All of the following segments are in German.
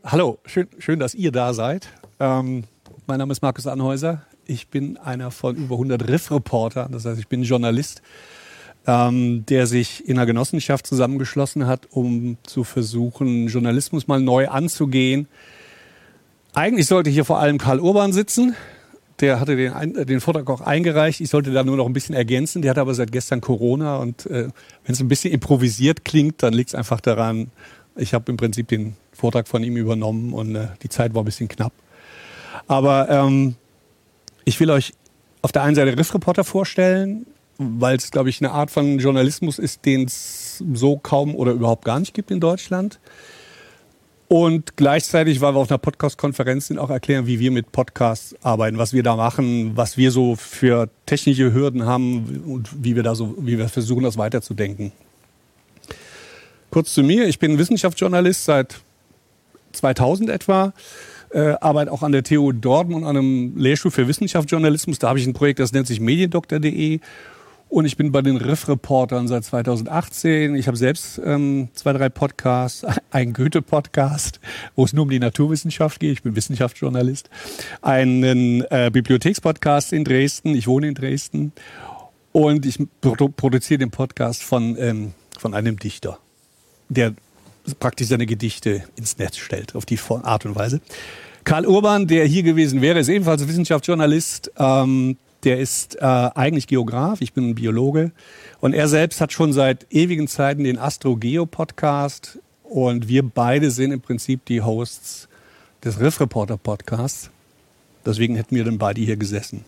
Hallo, schön, dass ihr da seid. Mein Name ist Markus Anhäuser. Ich bin einer von über 100 Riff-Reportern. Das heißt, ich bin Journalist, der sich in einer Genossenschaft zusammengeschlossen hat, um zu versuchen, Journalismus mal neu anzugehen. Eigentlich sollte hier vor allem Karl Urban sitzen. Der hatte den Vortrag auch eingereicht. Ich sollte da nur noch ein bisschen ergänzen. Der hat aber seit gestern Corona. Und wenn es ein bisschen improvisiert klingt, dann liegt es einfach daran, ich habe im Prinzip den Vortrag von ihm übernommen und die Zeit war ein bisschen knapp. Aber ich will euch auf der einen Seite Riff-Reporter vorstellen, weil es, glaube ich, eine Art von Journalismus ist, den es so kaum oder überhaupt gar nicht gibt in Deutschland. Und gleichzeitig, weil wir auf einer Podcast-Konferenz sind, auch erklären, wie wir mit Podcasts arbeiten, was wir da machen, was wir so für technische Hürden haben und wie wir versuchen, das weiterzudenken. Kurz zu mir, ich bin Wissenschaftsjournalist seit 2000 etwa, arbeite auch an der TU Dortmund an einem Lehrstuhl für Wissenschaftsjournalismus. Da habe ich ein Projekt, das nennt sich mediendoktor.de. Und ich bin bei den Riff-Reportern seit 2018. Ich habe selbst 2, 3 Podcasts, einen Goethe-Podcast, wo es nur um die Naturwissenschaft geht. Ich bin Wissenschaftsjournalist. Einen Bibliothekspodcast in Dresden. Ich wohne in Dresden. Und ich produziere den Podcast von einem Dichter, der praktisch seine Gedichte ins Netz stellt, auf die Art und Weise. Karl Urban, der hier gewesen wäre, ist ebenfalls Wissenschaftsjournalist. Der ist eigentlich Geograf, ich bin ein Biologe. Und er selbst hat schon seit ewigen Zeiten den Astro-Geo-Podcast. Und wir beide sind im Prinzip die Hosts des Riff-Reporter-Podcasts. Deswegen hätten wir dann beide hier gesessen.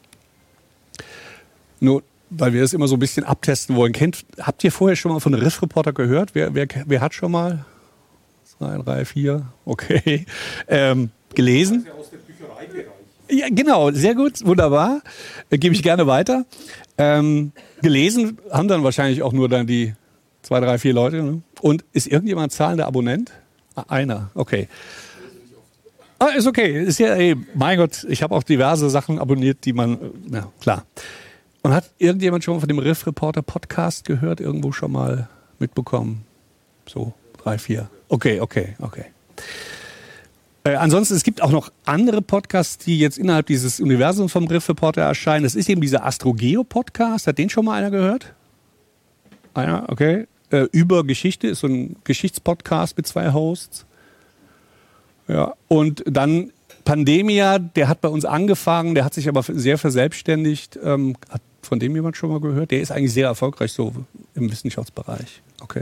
Nur, weil wir das immer so ein bisschen abtesten wollen. Habt ihr vorher schon mal von Riff-Reporter gehört? Wer hat schon mal? 2, 3, 4, okay. Gelesen? Aus dem Büchereibereich. Ja, genau, sehr gut, wunderbar. Gebe ich gerne weiter. Gelesen haben dann wahrscheinlich auch nur dann die 2, 3, 4 Leute. Ne? Und ist irgendjemand zahlender Abonnent? Einer, okay. Ist okay. Ist ja, mein Gott, ich habe auch diverse Sachen abonniert, die man, na klar. Und hat irgendjemand schon von dem Riff-Reporter Podcast gehört? Irgendwo schon mal mitbekommen? So, 3, 4. Okay. Ansonsten, es gibt auch noch andere Podcasts, die jetzt innerhalb dieses Universums vom Riff-Reporter erscheinen. Das ist eben dieser Astro-Geo-Podcast. Hat den schon mal einer gehört? Einer, okay. Über Geschichte ist so ein Geschichtspodcast mit 2 Hosts. Ja, und dann Pandemia, der hat bei uns angefangen, der hat sich aber sehr verselbstständigt. Hat von dem jemand schon mal gehört? Der ist eigentlich sehr erfolgreich so im Wissenschaftsbereich. Okay.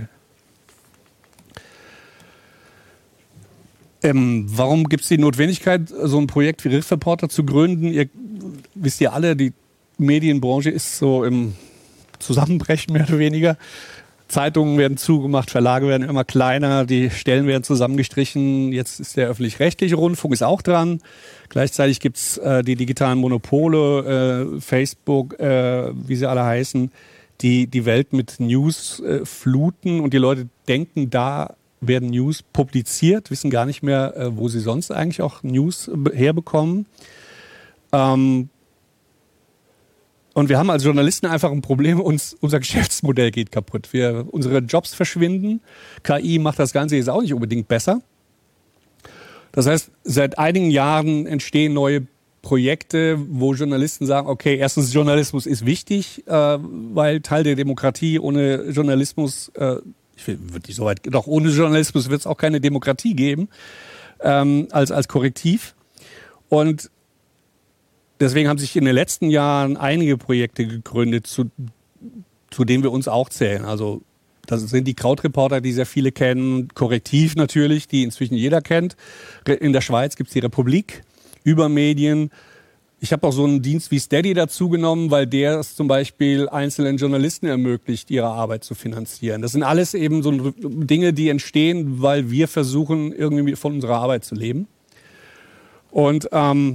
Warum gibt es die Notwendigkeit, so ein Projekt wie Riff-Reporter zu gründen? Ihr wisst ja alle, die Medienbranche ist so im Zusammenbrechen mehr oder weniger. Zeitungen werden zugemacht, Verlage werden immer kleiner, die Stellen werden zusammengestrichen. Jetzt ist der öffentlich-rechtliche Rundfunk ist auch dran. Gleichzeitig gibt es die digitalen Monopole, Facebook, wie sie alle heißen, die Welt mit News fluten und die Leute denken, da werden News publiziert, wissen gar nicht mehr, wo sie sonst eigentlich auch News herbekommen. Und wir haben als Journalisten einfach ein Problem, unser Geschäftsmodell geht kaputt. Unsere Jobs verschwinden. KI macht das Ganze jetzt auch nicht unbedingt besser. Das heißt, seit einigen Jahren entstehen neue Projekte, wo Journalisten sagen, okay, erstens, Journalismus ist wichtig, weil Teil der Demokratie ohne Journalismus, würde nicht so weit, doch ohne Journalismus wird es auch keine Demokratie geben, als Korrektiv. Und deswegen haben sich in den letzten Jahren einige Projekte gegründet, zu denen wir uns auch zählen. Also das sind die Krautreporter, die sehr viele kennen, Korrektiv natürlich, die inzwischen jeder kennt. In der Schweiz gibt es die Republik, Übermedien. Ich habe auch so einen Dienst wie Steady dazu genommen, weil der es zum Beispiel einzelnen Journalisten ermöglicht, ihre Arbeit zu finanzieren. Das sind alles eben so Dinge, die entstehen, weil wir versuchen, irgendwie von unserer Arbeit zu leben. Und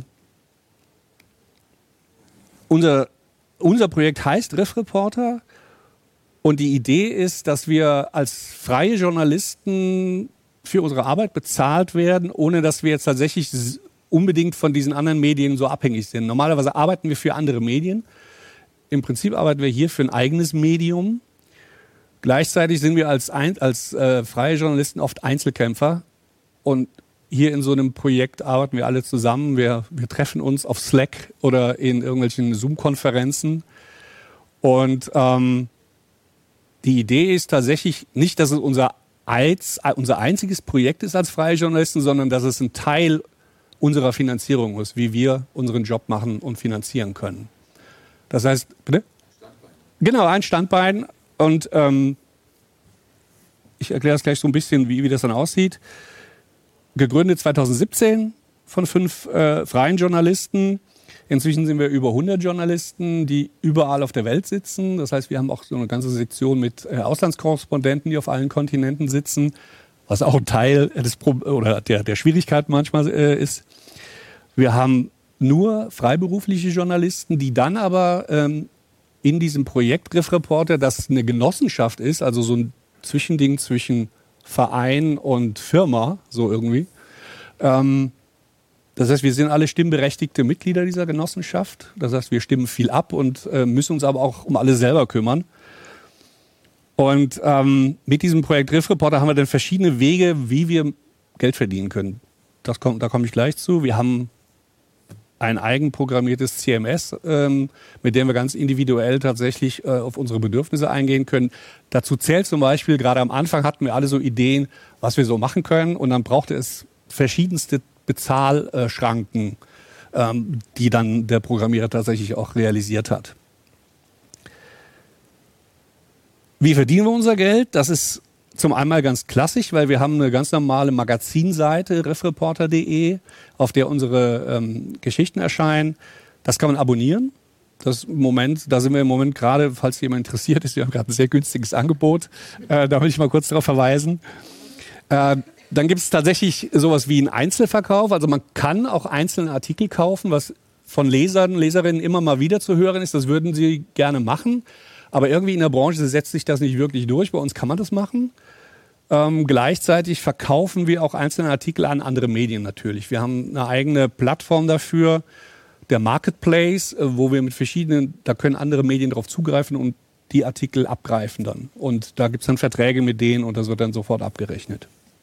unser Projekt heißt Riff-Reporter und die Idee ist, dass wir als freie Journalisten für unsere Arbeit bezahlt werden, ohne dass wir jetzt tatsächlich unbedingt von diesen anderen Medien so abhängig sind. Normalerweise arbeiten wir für andere Medien. Im Prinzip arbeiten wir hier für ein eigenes Medium. Gleichzeitig sind wir als freie Journalisten oft Einzelkämpfer und hier in so einem Projekt arbeiten wir alle zusammen. Wir treffen uns auf Slack oder in irgendwelchen Zoom-Konferenzen. Und die Idee ist tatsächlich nicht, dass es unser einziges Projekt ist als freie Journalisten, sondern dass es ein Teil unserer Finanzierung ist, wie wir unseren Job machen und finanzieren können. Das heißt, bitte? Standbein. Genau, ein Standbein. Und ich erkläre das gleich so ein bisschen, wie das dann aussieht. Gegründet 2017 von 5 freien Journalisten. Inzwischen sind wir über 100 Journalisten, die überall auf der Welt sitzen. Das heißt, wir haben auch so eine ganze Sektion mit Auslandskorrespondenten, die auf allen Kontinenten sitzen, was auch ein Teil der Schwierigkeit manchmal ist. Wir haben nur freiberufliche Journalisten, die dann aber in diesem Projekt Riff Reporter, das eine Genossenschaft ist, also so ein Zwischending zwischen Verein und Firma, so irgendwie. Das heißt, wir sind alle stimmberechtigte Mitglieder dieser Genossenschaft. Das heißt, wir stimmen viel ab und müssen uns aber auch um alles selber kümmern. Und mit diesem Projekt Riff Reporter haben wir dann verschiedene Wege, wie wir Geld verdienen können. Da komme ich gleich zu. Wir haben ein eigenprogrammiertes CMS, mit dem wir ganz individuell tatsächlich auf unsere Bedürfnisse eingehen können. Dazu zählt zum Beispiel, gerade am Anfang hatten wir alle so Ideen, was wir so machen können. Und dann brauchte es verschiedenste Bezahlschranken, die dann der Programmierer tatsächlich auch realisiert hat. Wie verdienen wir unser Geld? Das ist zum einen ganz klassisch, weil wir haben eine ganz normale Magazinseite, riffreporter.de, auf der unsere Geschichten erscheinen. Das kann man abonnieren. Da sind wir im Moment gerade, falls jemand interessiert ist, wir haben gerade ein sehr günstiges Angebot. Da will ich mal kurz darauf verweisen. Dann gibt es tatsächlich sowas wie einen Einzelverkauf. Also man kann auch einzelne Artikel kaufen, was von Lesern, Leserinnen immer mal wieder zu hören ist. Das würden sie gerne machen. Aber irgendwie in der Branche setzt sich das nicht wirklich durch. Bei uns kann man das machen. Gleichzeitig verkaufen wir auch einzelne Artikel an andere Medien natürlich. Wir haben eine eigene Plattform dafür, der Marketplace, wo wir da können andere Medien drauf zugreifen und die Artikel abgreifen dann. Und da gibt es dann Verträge mit denen und das wird dann sofort abgerechnet.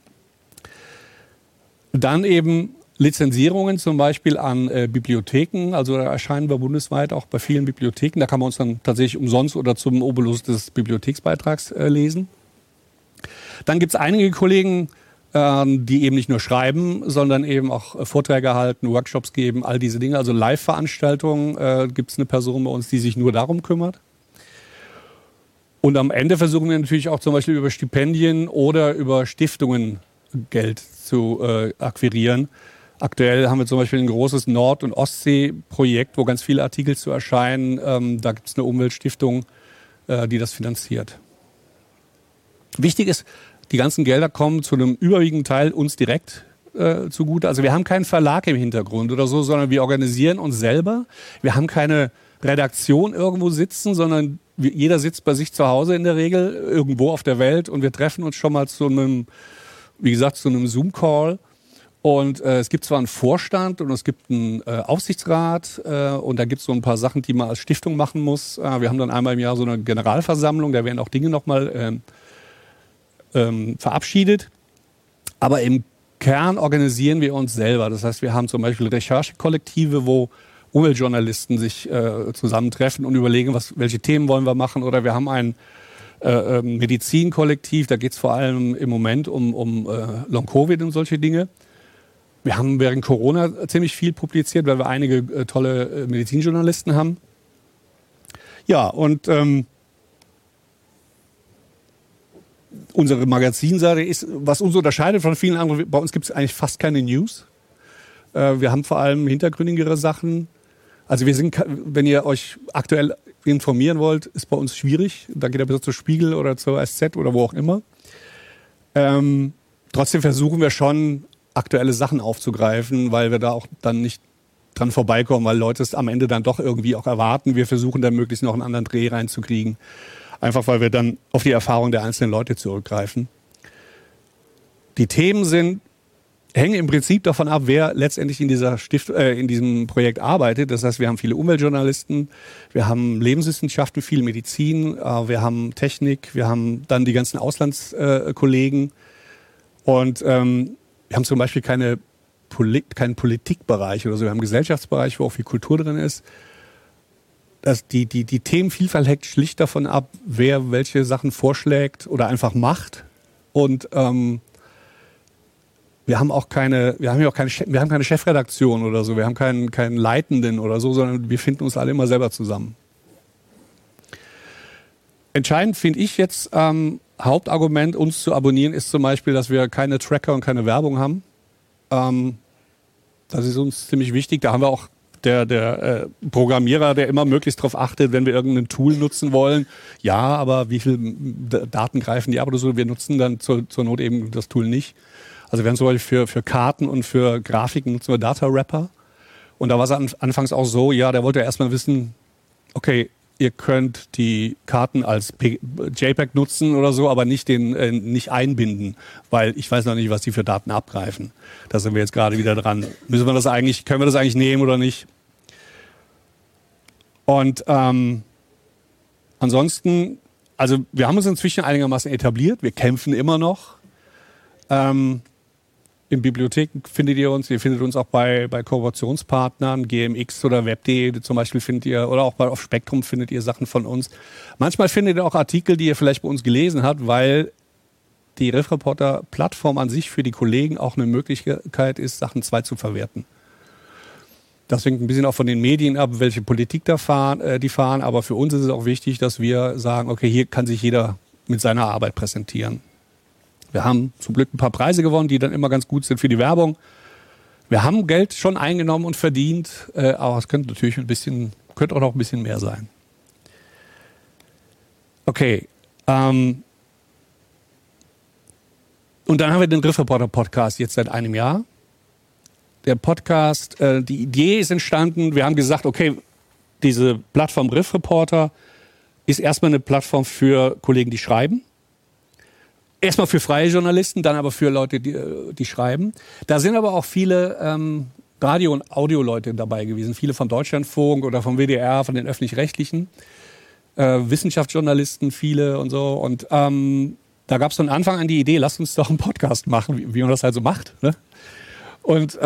Dann eben Lizenzierungen zum Beispiel an Bibliotheken. Also da erscheinen wir bundesweit auch bei vielen Bibliotheken. Da kann man uns dann tatsächlich umsonst oder zum Obolus des Bibliotheksbeitrags lesen. Dann gibt es einige Kollegen, die eben nicht nur schreiben, sondern eben auch Vorträge halten, Workshops geben, all diese Dinge. Also Live-Veranstaltungen gibt es eine Person bei uns, die sich nur darum kümmert. Und am Ende versuchen wir natürlich auch zum Beispiel über Stipendien oder über Stiftungen Geld zu akquirieren. Aktuell haben wir zum Beispiel ein großes Nord- und Ostsee-Projekt, wo ganz viele Artikel zu erscheinen. Da gibt es eine Umweltstiftung, die das finanziert. Wichtig ist, die ganzen Gelder kommen zu einem überwiegenden Teil uns direkt zugute. Also wir haben keinen Verlag im Hintergrund oder so, sondern wir organisieren uns selber. Wir haben keine Redaktion irgendwo sitzen, sondern jeder sitzt bei sich zu Hause in der Regel, irgendwo auf der Welt und wir treffen uns schon mal zu einem Zoom-Call. Und es gibt zwar einen Vorstand und es gibt einen Aufsichtsrat und da gibt es so ein paar Sachen, die man als Stiftung machen muss. Wir haben dann einmal im Jahr so eine Generalversammlung, da werden auch Dinge nochmal verabschiedet. Aber im Kern organisieren wir uns selber. Das heißt, wir haben zum Beispiel Recherchekollektive, wo Umweltjournalisten sich zusammentreffen und überlegen, welche Themen wollen wir machen. Oder wir haben ein Medizinkollektiv, da geht es vor allem im Moment um Long-Covid und solche Dinge. Wir haben während Corona ziemlich viel publiziert, weil wir einige tolle Medizinjournalisten haben. Ja, und unsere Magazinseite ist, was uns unterscheidet von vielen anderen, bei uns gibt es eigentlich fast keine News. Wir haben vor allem hintergründigere Sachen. Also wenn ihr euch aktuell informieren wollt, ist bei uns schwierig. Da geht ihr besser zur Spiegel oder zur SZ oder wo auch immer. Trotzdem versuchen wir schon, aktuelle Sachen aufzugreifen, weil wir da auch dann nicht dran vorbeikommen, weil Leute es am Ende dann doch irgendwie auch erwarten. Wir versuchen dann möglichst noch einen anderen Dreh reinzukriegen. Einfach weil wir dann auf die Erfahrung der einzelnen Leute zurückgreifen. Die Themen hängen im Prinzip davon ab, wer letztendlich in diesem Projekt arbeitet. Das heißt, wir haben viele Umweltjournalisten, wir haben Lebenswissenschaften, viel Medizin, wir haben Technik, wir haben dann die ganzen Auslandskollegen. Und wir haben zum Beispiel keinen Politikbereich oder so. Wir haben einen Gesellschaftsbereich, wo auch viel Kultur drin ist. Die Themenvielfalt hängt schlicht davon ab, wer welche Sachen vorschlägt oder einfach macht. Und wir haben keine Chefredaktion oder so. Wir haben keinen Leitenden oder so, sondern wir finden uns alle immer selber zusammen. Entscheidend finde ich jetzt, Hauptargument, uns zu abonnieren, ist zum Beispiel, dass wir keine Tracker und keine Werbung haben. Das ist uns ziemlich wichtig. Da haben wir auch der Programmierer, der immer möglichst darauf achtet, wenn wir irgendein Tool nutzen wollen. Ja, aber wie viel Daten greifen die ab oder so? Wir nutzen dann zur Not eben das Tool nicht. Also wir haben zum Beispiel für Karten und für Grafiken nutzen wir Data Wrapper. Und da war es anfangs auch so, ja, der wollte erstmal wissen, okay, ihr könnt die Karten als JPEG nutzen oder so, aber nicht nicht einbinden, weil ich weiß noch nicht, was die für Daten abgreifen. Da sind wir jetzt gerade wieder dran. Können wir das eigentlich nehmen oder nicht? Und ansonsten, also wir haben uns inzwischen einigermaßen etabliert. Wir kämpfen immer noch. In Bibliotheken findet ihr uns. Ihr findet uns auch bei Kooperationspartnern, GMX oder Web.de zum Beispiel findet ihr, oder auch auf Spektrum findet ihr Sachen von uns. Manchmal findet ihr auch Artikel, die ihr vielleicht bei uns gelesen habt, weil die RiffReporter-Plattform an sich für die Kollegen auch eine Möglichkeit ist, Sachen zweitzuverwerten. Das hängt ein bisschen auch von den Medien ab, welche Politik die fahren. Aber für uns ist es auch wichtig, dass wir sagen, okay, hier kann sich jeder mit seiner Arbeit präsentieren. Wir haben zum Glück ein paar Preise gewonnen, die dann immer ganz gut sind für die Werbung. Wir haben Geld schon eingenommen und verdient, aber es könnte natürlich könnte auch noch ein bisschen mehr sein. Okay. Und dann haben wir den RiffReporter Podcast jetzt seit einem Jahr. Der Podcast, die Idee ist entstanden. Wir haben gesagt, okay, diese Plattform RiffReporter ist erstmal eine Plattform für Kollegen, die schreiben. Erstmal für freie Journalisten, dann aber für Leute, die schreiben. Da sind aber auch viele Radio- und Audioleute dabei gewesen. Viele von Deutschlandfunk oder vom WDR, von den Öffentlich-Rechtlichen. Wissenschaftsjournalisten, viele und so. Und da gab es von Anfang an die Idee, lasst uns doch einen Podcast machen, wie man das halt so macht. Ne? Und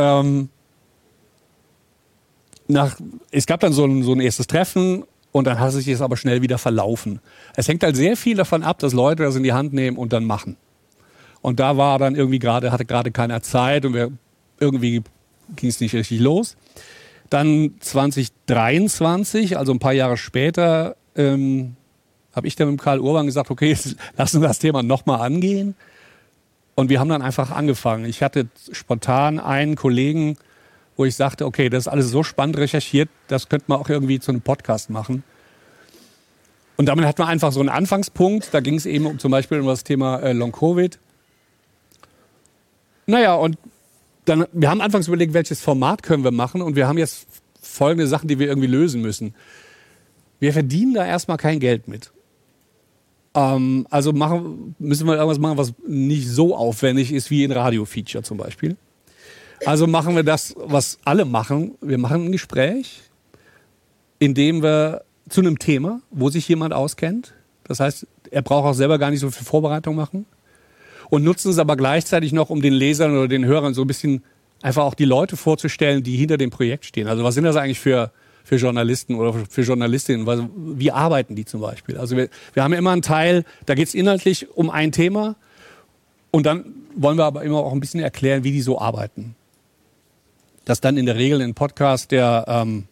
es gab dann so ein erstes Treffen. Und dann hat sich das aber schnell wieder verlaufen. Es hängt halt sehr viel davon ab, dass Leute das in die Hand nehmen und dann machen. Und da war dann irgendwie hatte gerade keiner Zeit und irgendwie ging es nicht richtig los. Dann 2023, also ein paar Jahre später, habe ich dann mit Karl Urban gesagt, okay, lass uns das Thema nochmal angehen. Und wir haben dann einfach angefangen. Ich hatte spontan einen Kollegen, wo ich sagte, okay, das ist alles so spannend recherchiert, das könnte man auch irgendwie zu einem Podcast machen. Und damit hat man einfach so einen Anfangspunkt. Da ging es eben zum Beispiel um das Thema Long-Covid. Naja, und dann, wir haben anfangs überlegt, welches Format können wir machen. Und wir haben jetzt folgende Sachen, die wir irgendwie lösen müssen. Wir verdienen da erstmal kein Geld mit. Also müssen wir irgendwas machen, was nicht so aufwendig ist wie ein Radio-Feature zum Beispiel. Also machen wir das, was alle machen. Wir machen ein Gespräch, in dem wir zu einem Thema, wo sich jemand auskennt. Das heißt, er braucht auch selber gar nicht so viel Vorbereitung machen. Und nutzen es aber gleichzeitig noch, um den Lesern oder den Hörern so ein bisschen einfach auch die Leute vorzustellen, die hinter dem Projekt stehen. Also was sind das eigentlich für Journalisten oder für Journalistinnen? Wie arbeiten die zum Beispiel? Also wir haben immer einen Teil, da geht es inhaltlich um ein Thema. Und dann wollen wir aber immer auch ein bisschen erklären, wie die so arbeiten. Das dann in der Regel ein Podcast, der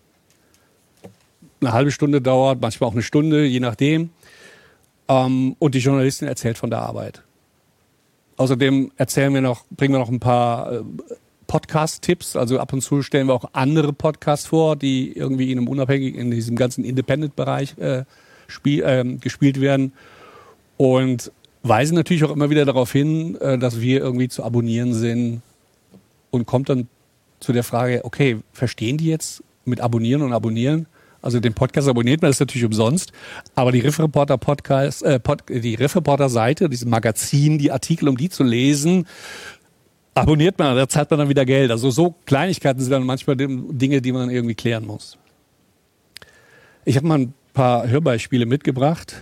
eine halbe Stunde dauert, manchmal auch eine Stunde, je nachdem. Und die Journalistin erzählt von der Arbeit. Außerdem bringen wir noch ein paar Podcast-Tipps. Also ab und zu stellen wir auch andere Podcasts vor, die irgendwie in diesem ganzen Independent-Bereich gespielt werden. Und weisen natürlich auch immer wieder darauf hin, dass wir irgendwie zu abonnieren sind. Und kommt dann zu der Frage, okay, verstehen die jetzt mit Abonnieren und Abonnieren? Also den Podcast abonniert man, das ist natürlich umsonst. Aber die RiffReporter Podcast, die RiffReporter Seite, dieses Magazin, die Artikel, um die zu lesen, abonniert man, da zahlt man dann wieder Geld. Also so Kleinigkeiten sind dann manchmal Dinge, die man irgendwie klären muss. Ich habe mal ein paar Hörbeispiele mitgebracht.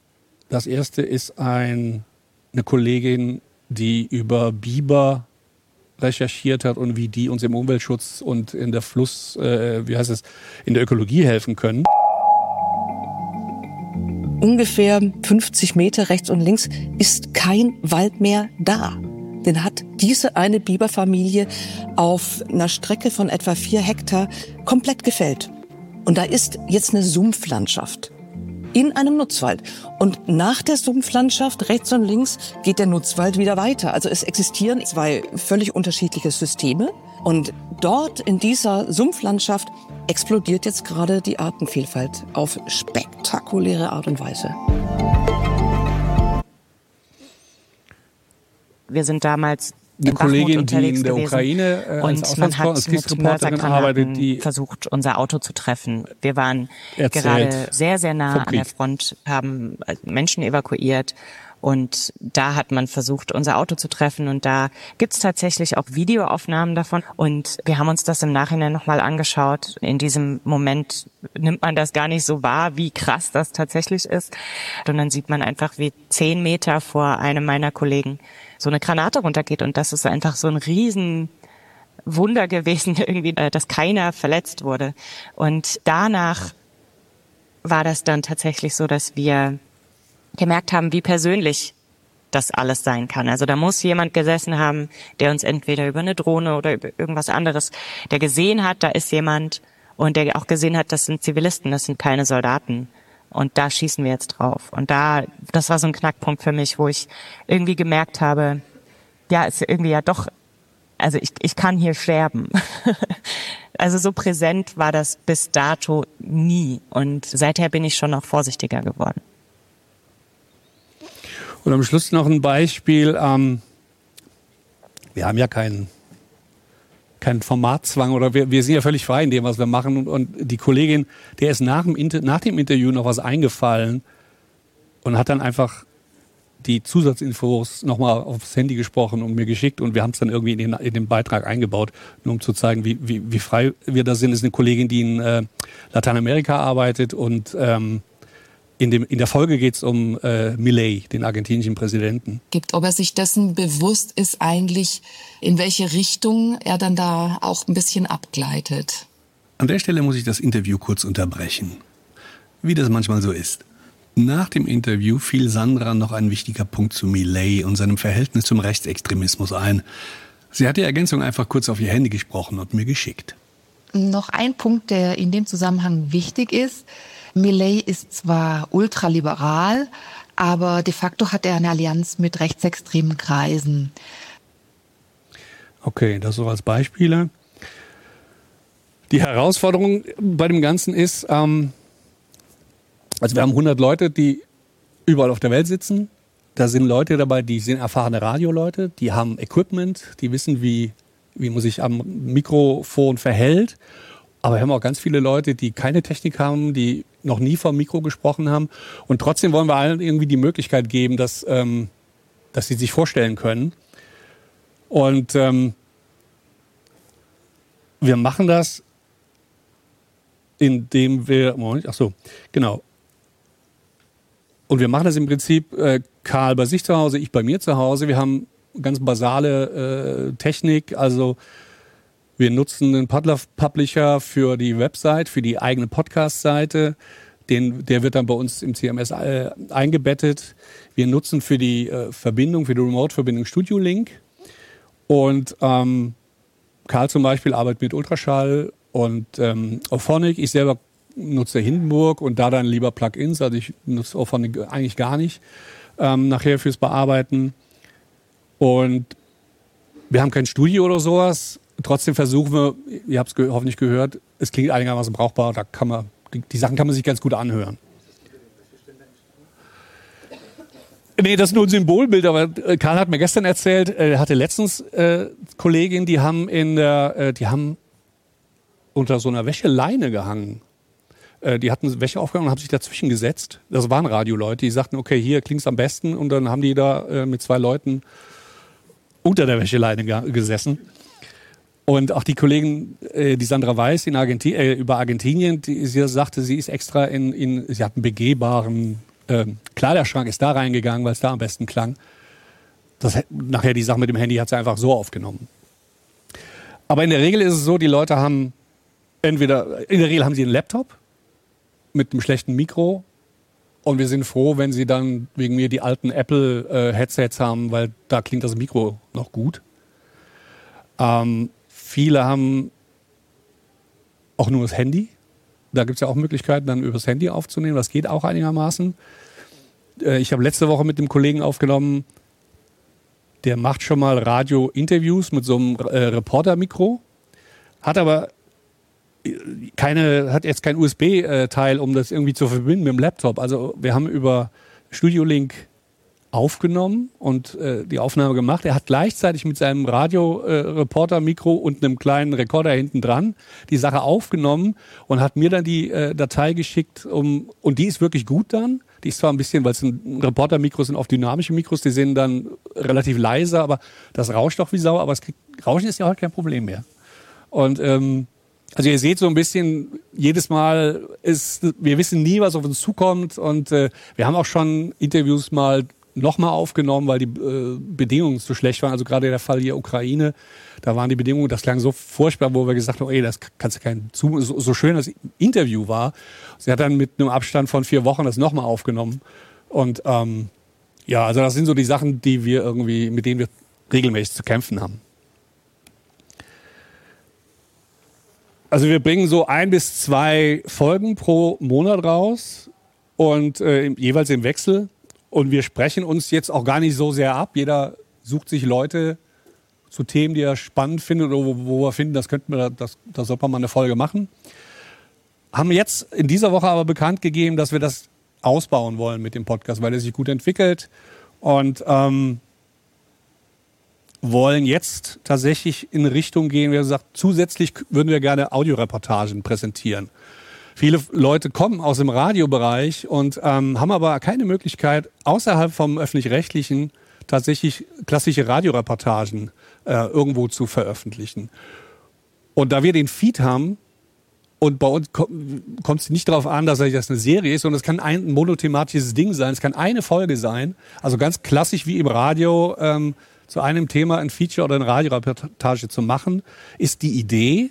Das erste ist eine Kollegin, die über Biber recherchiert hat und wie die uns im Umweltschutz und in der in der Ökologie helfen können. Ungefähr 50 Meter rechts und links ist kein Wald mehr da. Den hat diese eine Biberfamilie auf einer Strecke von etwa 4 Hektar komplett gefällt. Und da ist jetzt eine Sumpflandschaft in einem Nutzwald. Und nach der Sumpflandschaft, rechts und links, geht der Nutzwald wieder weiter. Also es existieren 2 völlig unterschiedliche Systeme. Und dort in dieser Sumpflandschaft explodiert jetzt gerade die Artenvielfalt auf spektakuläre Art und Weise. Wir sind damals eine Kollegin, die in der Ukraine und man hat mit Mörsergranaten versucht, unser Auto zu treffen. Wir waren gerade sehr, sehr nah an der Front, haben Menschen evakuiert und da hat man versucht, unser Auto zu treffen und da gibt's tatsächlich auch Videoaufnahmen davon und wir haben uns das im Nachhinein nochmal angeschaut. In diesem Moment nimmt man das gar nicht so wahr, wie krass das tatsächlich ist. Und dann sieht man einfach, wie 10 Meter vor einem meiner Kollegen so eine Granate runtergeht und das ist einfach so ein riesen Wunder gewesen, irgendwie, dass keiner verletzt wurde. Und danach war das dann tatsächlich so, dass wir gemerkt haben, wie persönlich das alles sein kann. Also da muss jemand gesessen haben, der uns entweder über eine Drohne oder über irgendwas anderes, der gesehen hat, da ist jemand und der auch gesehen hat, das sind Zivilisten, das sind keine Soldaten. Und da schießen wir jetzt drauf. Und das war so ein Knackpunkt für mich, wo ich irgendwie gemerkt habe, ja, ist irgendwie ja doch, also ich kann hier sterben. Also so präsent war das bis dato nie. Und seither bin ich schon noch vorsichtiger geworden. Und am Schluss noch ein Beispiel. Wir haben ja keinen Formatzwang oder wir sind ja völlig frei in dem, was wir machen. Und die Kollegin, der ist nach dem Interview noch was eingefallen und hat dann einfach die Zusatzinfos nochmal aufs Handy gesprochen und mir geschickt und wir haben es dann irgendwie in den Beitrag eingebaut, nur um zu zeigen, wie frei wir da sind. Das ist eine Kollegin, die in Lateinamerika arbeitet und in der Folge geht es um Milei, den argentinischen Präsidenten. Ob er sich dessen bewusst ist eigentlich, in welche Richtung er dann da auch ein bisschen abgleitet. An der Stelle muss ich das Interview kurz unterbrechen. Wie das manchmal so ist. Nach dem Interview fiel Sandra noch ein wichtiger Punkt zu Milei und seinem Verhältnis zum Rechtsextremismus ein. Sie hat die Ergänzung einfach kurz auf ihr Handy gesprochen und mir geschickt. Noch ein Punkt, der in dem Zusammenhang wichtig ist. Milei ist zwar ultraliberal, aber de facto hat er eine Allianz mit rechtsextremen Kreisen. Okay, das so als Beispiele. Die Herausforderung bei dem Ganzen ist, also wir haben 100 Leute, die überall auf der Welt sitzen. Da sind Leute dabei, die sind erfahrene Radioleute, die haben Equipment, die wissen, wie man sich am Mikrofon verhält. Aber wir haben auch ganz viele Leute, die keine Technik haben, die noch nie vom Mikro gesprochen haben. Und trotzdem wollen wir allen irgendwie die Möglichkeit geben, dass sie sich vorstellen können. Und wir machen das, indem wir... Und wir machen das im Prinzip, Karl bei sich zu Hause, ich bei mir zu Hause. Wir haben ganz basale Technik, also wir nutzen einen Publisher für die Website, für die eigene Podcast-Seite. Der wird dann bei uns im CMS eingebettet. Wir nutzen für die Verbindung, für die Remote-Verbindung Studio Link. Und Karl zum Beispiel arbeitet mit Ultraschall und Auphonic. Ich selber nutze Hindenburg und da dann lieber Plugins. Also ich nutze Auphonic eigentlich gar nicht nachher fürs Bearbeiten. Und wir haben kein Studio oder sowas. Trotzdem versuchen wir, ihr habt es hoffentlich gehört, es klingt einigermaßen brauchbar. Die Sachen kann man sich ganz gut anhören. Nee, das ist nur ein Symbolbild, aber Karl hat mir gestern erzählt, er hatte letztens Kolleginnen, die haben unter so einer Wäscheleine gehangen. Die hatten Wäsche aufgehangen und haben sich dazwischen gesetzt. Das waren Radioleute, die sagten, okay, hier klingt's am besten. Und dann haben die da mit 2 Leuten unter der Wäscheleine gesessen. Und auch die Kollegin, die Sandra Weiß über Argentinien, sie sagte, sie ist extra sie hat einen begehbaren Kleiderschrank, ist da reingegangen, weil es da am besten klang. Nachher die Sache mit dem Handy hat sie einfach so aufgenommen. Aber in der Regel ist es so, die Leute haben in der Regel haben sie einen Laptop mit einem schlechten Mikro und wir sind froh, wenn sie dann wegen mir die alten Apple-Headsets haben, weil da klingt das Mikro noch gut. Viele haben auch nur das Handy. Da gibt es ja auch Möglichkeiten, dann übers Handy aufzunehmen. Das geht auch einigermaßen. Ich habe letzte Woche mit dem Kollegen aufgenommen, der macht schon mal Radio-Interviews mit so einem Reporter-Mikro, hat jetzt kein USB-Teil, um das irgendwie zu verbinden mit dem Laptop. Also wir haben über Studio Link aufgenommen und die Aufnahme gemacht. Er hat gleichzeitig mit seinem Radio-Reporter-Mikro und einem kleinen Rekorder hinten dran die Sache aufgenommen und hat mir dann die Datei geschickt. Und die ist wirklich gut dann. Die ist zwar ein bisschen, weil es ein Reporter-Mikro sind, oft dynamische Mikros, die sind dann relativ leise, aber das rauscht doch wie Sau. Aber Rauschen ist ja heute kein Problem mehr. Und also ihr seht so ein bisschen, jedes Mal wir wissen nie, was auf uns zukommt. Und wir haben auch schon Interviews nochmal aufgenommen, weil die Bedingungen zu schlecht waren. Also gerade der Fall hier Ukraine, da waren die Bedingungen, das klang so furchtbar, wo wir gesagt haben, das kannst du so schön das Interview war. Sie hat dann mit einem Abstand von 4 Wochen das nochmal aufgenommen. Und also das sind so die Sachen, mit denen wir regelmäßig zu kämpfen haben. Also wir bringen so 1 bis 2 Folgen pro Monat raus und jeweils im Wechsel. Und wir sprechen uns jetzt auch gar nicht so sehr ab. Jeder sucht sich Leute zu Themen, die er spannend findet oder wo wir finden, da sollte man mal eine Folge machen. Haben jetzt in dieser Woche aber bekannt gegeben, dass wir das ausbauen wollen mit dem Podcast, weil er sich gut entwickelt und wollen jetzt tatsächlich in eine Richtung gehen, wie gesagt, zusätzlich würden wir gerne Audioreportagen präsentieren. Viele Leute kommen aus dem Radiobereich und haben aber keine Möglichkeit, außerhalb vom Öffentlich-Rechtlichen tatsächlich klassische Radioreportagen irgendwo zu veröffentlichen. Und da wir den Feed haben, und bei uns kommt es nicht darauf an, dass das eine Serie ist, sondern es kann ein monothematisches Ding sein, es kann eine Folge sein, also ganz klassisch wie im Radio zu einem Thema ein Feature oder eine Radioreportage zu machen, ist die Idee,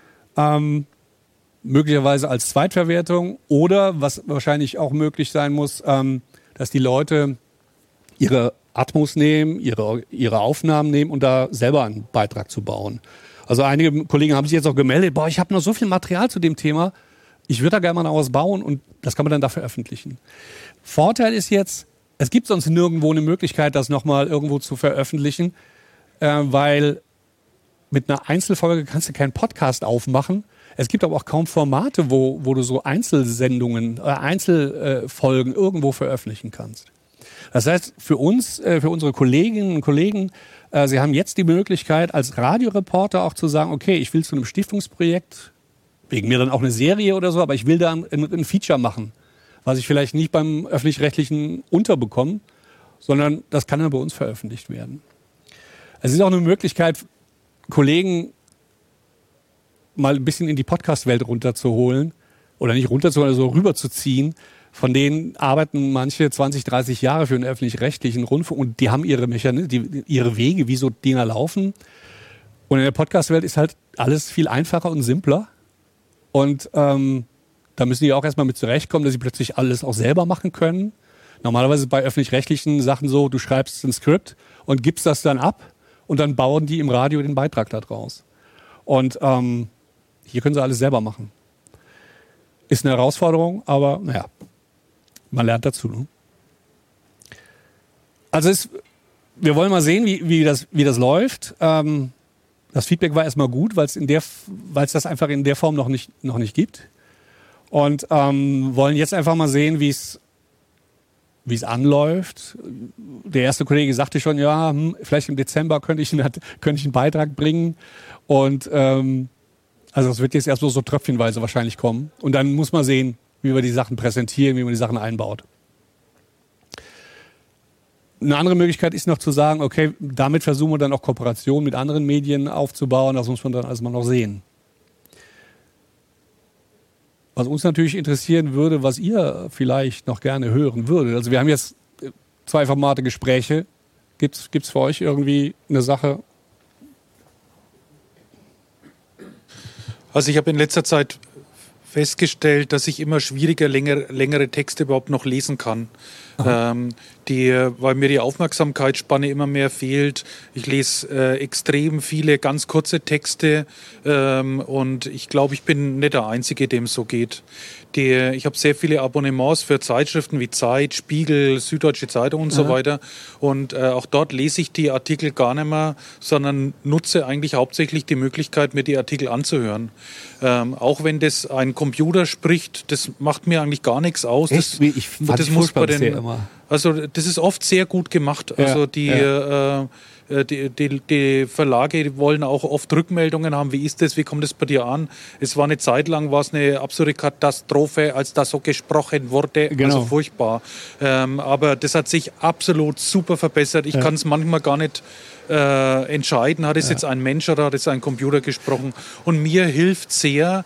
möglicherweise als Zweitverwertung oder, was wahrscheinlich auch möglich sein muss, dass die Leute ihre Atmos nehmen, ihre Aufnahmen nehmen und da selber einen Beitrag zu bauen. Also einige Kollegen haben sich jetzt auch gemeldet, ich habe noch so viel Material zu dem Thema, ich würde da gerne mal noch was bauen und das kann man dann da veröffentlichen. Vorteil ist jetzt, es gibt sonst nirgendwo eine Möglichkeit, das nochmal irgendwo zu veröffentlichen, weil mit einer Einzelfolge kannst du keinen Podcast aufmachen. Es gibt aber auch kaum Formate, wo du so Einzelsendungen, Einzelfolgen irgendwo veröffentlichen kannst. Das heißt, für uns, für unsere Kolleginnen und Kollegen, sie haben jetzt die Möglichkeit, als Radioreporter auch zu sagen, okay, ich will zu einem Stiftungsprojekt, wegen mir dann auch eine Serie oder so, aber ich will da ein Feature machen, was ich vielleicht nicht beim Öffentlich-Rechtlichen unterbekomme, sondern das kann dann bei uns veröffentlicht werden. Es ist auch eine Möglichkeit, Kollegen mal ein bisschen in die Podcast-Welt runterzuholen oder nicht runterzuholen, also rüberzuziehen. Von denen arbeiten manche 20, 30 Jahre für den öffentlich-rechtlichen Rundfunk und die haben ihre Mechanismen, ihre Wege, wie so Dinger laufen. Und in der Podcast-Welt ist halt alles viel einfacher und simpler. Und da müssen die auch erstmal mit zurechtkommen, dass sie plötzlich alles auch selber machen können. Normalerweise bei öffentlich-rechtlichen Sachen so, du schreibst ein Skript und gibst das dann ab und dann bauen die im Radio den Beitrag da draus. Und hier können sie alles selber machen. Ist eine Herausforderung, aber naja, man lernt dazu. Ne? Also wir wollen mal sehen, wie das läuft. Das Feedback war erstmal gut, weil es das einfach in der Form noch nicht gibt. Und wollen jetzt einfach mal sehen, wie es anläuft. Der erste Kollege sagte schon, vielleicht im Dezember könnte ich einen Beitrag bringen. Und also es wird jetzt erst so tröpfchenweise wahrscheinlich kommen. Und dann muss man sehen, wie wir die Sachen präsentieren, wie man die Sachen einbaut. Eine andere Möglichkeit ist noch zu sagen, okay, damit versuchen wir dann auch Kooperationen mit anderen Medien aufzubauen. Das muss man dann also mal noch sehen. Was uns natürlich interessieren würde, was ihr vielleicht noch gerne hören würdet. Also wir haben jetzt 2 Formate Gespräche. Gibt's für euch irgendwie eine Sache? Also ich habe in letzter Zeit festgestellt, dass ich immer schwieriger längere Texte überhaupt noch lesen kann. Weil mir die Aufmerksamkeitsspanne immer mehr fehlt. Ich lese extrem viele ganz kurze Texte und ich glaube, ich bin nicht der Einzige, dem es so geht. Ich habe sehr viele Abonnements für Zeitschriften wie Zeit, Spiegel, Süddeutsche Zeitung und so weiter. Und auch dort lese ich die Artikel gar nicht mehr, sondern nutze eigentlich hauptsächlich die Möglichkeit, mir die Artikel anzuhören. Auch wenn das ein Computer spricht, das macht mir eigentlich gar nichts aus. Das muss bei den, also das ist oft sehr gut gemacht. Also die Verlage wollen auch oft Rückmeldungen haben. Wie ist das? Wie kommt das bei dir an? Es war eine Zeit lang, war es eine absolute Katastrophe, als das so gesprochen wurde. Genau. Also furchtbar. Aber das hat sich absolut super verbessert. Ich kann es manchmal gar nicht entscheiden, hat es jetzt ein Mensch oder hat es ein Computer gesprochen. Und mir hilft sehr,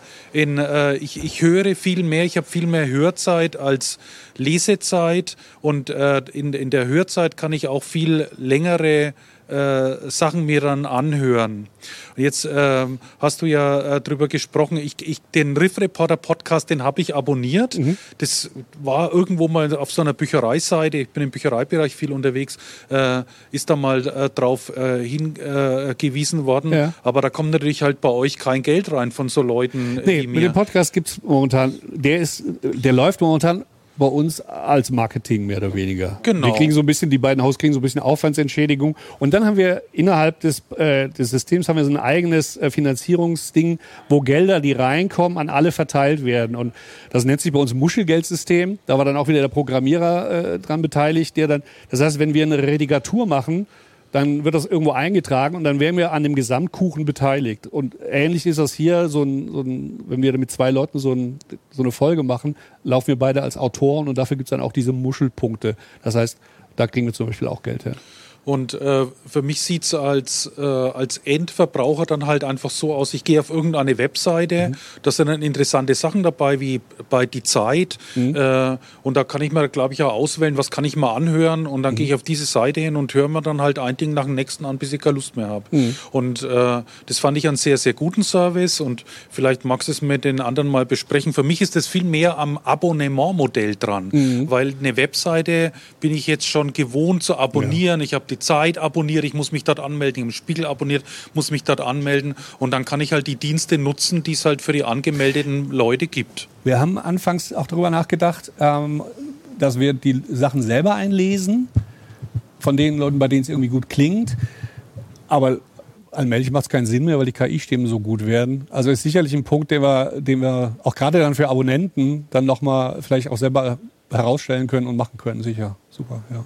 ich höre viel mehr, ich habe viel mehr Hörzeit als Lesezeit und in der Hörzeit kann ich auch viel längere Sachen mir dann anhören. Und jetzt hast du ja drüber gesprochen, den Riff Reporter Podcast, den habe ich abonniert. Das war irgendwo mal auf so einer Büchereiseite, ich bin im Büchereibereich viel unterwegs, ist da mal drauf hingewiesen worden. Aber da kommt natürlich halt bei euch kein Geld rein von so Leuten wie mir. Mit dem Podcast gibt es momentan, der läuft momentan bei uns als Marketing mehr oder weniger. Genau. Wir kriegen so ein bisschen, die beiden Haus kriegen so ein bisschen Aufwandsentschädigung. Und dann haben wir innerhalb des Systems haben wir so ein eigenes Finanzierungsding, wo Gelder, die reinkommen, an alle verteilt werden. Und das nennt sich bei uns Muschelgeldsystem. Da war dann auch wieder der Programmierer dran beteiligt, das heißt, wenn wir eine Redigatur machen, dann wird das irgendwo eingetragen und dann werden wir an dem Gesamtkuchen beteiligt. Und ähnlich ist das hier, wenn wir mit 2 Leuten so eine Folge machen, laufen wir beide als Autoren und dafür gibt es dann auch diese Muschelpunkte. Das heißt, da kriegen wir zum Beispiel auch Geld her. Und für mich sieht es als Endverbraucher dann halt einfach so aus, ich gehe auf irgendeine Webseite, da sind dann interessante Sachen dabei, wie bei Die Zeit. Und da kann ich mir, glaube ich, auch auswählen, was kann ich mal anhören. Und dann gehe ich auf diese Seite hin und höre mir dann halt ein Ding nach dem nächsten an, bis ich keine Lust mehr habe. Und das fand ich einen sehr, sehr guten Service. Und vielleicht magst du es mit den anderen mal besprechen. Für mich ist das viel mehr am Abonnementmodell dran. Weil eine Webseite bin ich jetzt schon gewohnt zu abonnieren. Ich habe die Zeit abonniert, ich muss mich dort anmelden, im Spiegel abonniert, muss mich dort anmelden und dann kann ich halt die Dienste nutzen, die es halt für die angemeldeten Leute gibt. Wir haben anfangs auch darüber nachgedacht, dass wir die Sachen selber einlesen, von den Leuten, bei denen es irgendwie gut klingt, aber allmählich macht es keinen Sinn mehr, weil die KI-Stimmen so gut werden. Also ist sicherlich ein Punkt, den wir auch gerade dann für Abonnenten dann nochmal vielleicht auch selber herausstellen können und machen können, sicher. Super, ja.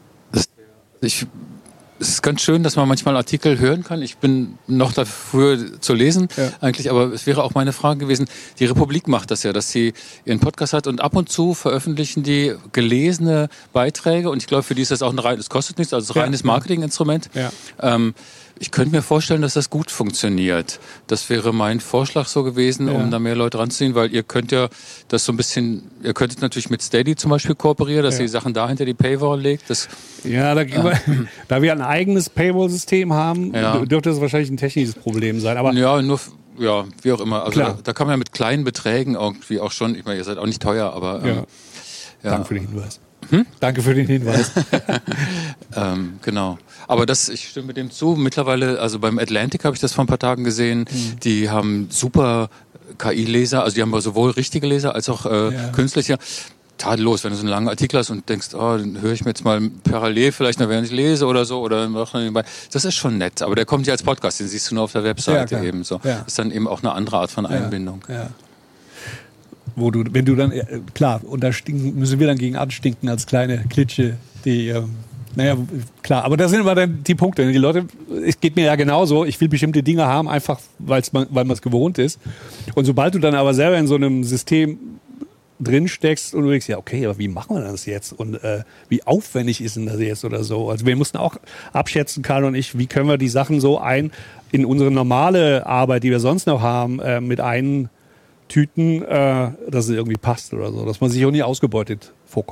Es ist ganz schön, dass man manchmal Artikel hören kann. Ich bin noch dafür zu lesen eigentlich, aber es wäre auch meine Frage gewesen, die Republik macht das ja, dass sie ihren Podcast hat und ab und zu veröffentlichen die gelesene Beiträge und ich glaube, für die ist das auch es kostet nichts, also ein reines Marketinginstrument. Ich könnte mir vorstellen, dass das gut funktioniert. Das wäre mein Vorschlag so gewesen, um da mehr Leute ranzuziehen, weil ihr könnt ja das so ein bisschen, ihr könntet natürlich mit Steady zum Beispiel kooperieren, dass ihr Sachen da hinter die Paywall legt. Da wir ein eigenes Paywall-System haben, dürfte das wahrscheinlich ein technisches Problem sein. Aber wie auch immer. Also da kann man ja mit kleinen Beträgen irgendwie auch schon, ich meine, ihr seid auch nicht teuer, aber Danke für den Hinweis. Danke für den Hinweis. Genau. Aber ich stimme dem zu. Mittlerweile, also beim Atlantic habe ich das vor ein paar Tagen gesehen, die haben super KI-Leser, also die haben sowohl richtige Leser als auch künstliche. Tadellos, wenn du so einen langen Artikel hast und denkst, den höre ich mir jetzt mal parallel vielleicht noch, während ich lese oder so, oder mache nebenbei. Das ist schon nett, aber der kommt ja als Podcast, den siehst du nur auf der Webseite eben so. Ja. Das ist dann eben auch eine andere Art von Einbindung. Ja. Wenn du dann, klar, und da müssen wir dann gegen anstinken als kleine Klitsche, die, klar, aber das sind immer dann die Punkte. Die Leute, es geht mir ja genauso, ich will bestimmte Dinge haben, einfach weil man es gewohnt ist. Und sobald du dann aber selber in so einem System drin steckst und du denkst, ja okay, aber wie machen wir das jetzt? Und wie aufwendig ist denn das jetzt oder so? Also wir mussten auch abschätzen, Karl und ich, wie können wir die Sachen so in unsere normale Arbeit, die wir sonst noch haben, mit Tüten, dass es irgendwie passt oder so, dass man sich auch nie ausgebeutet vorkommt.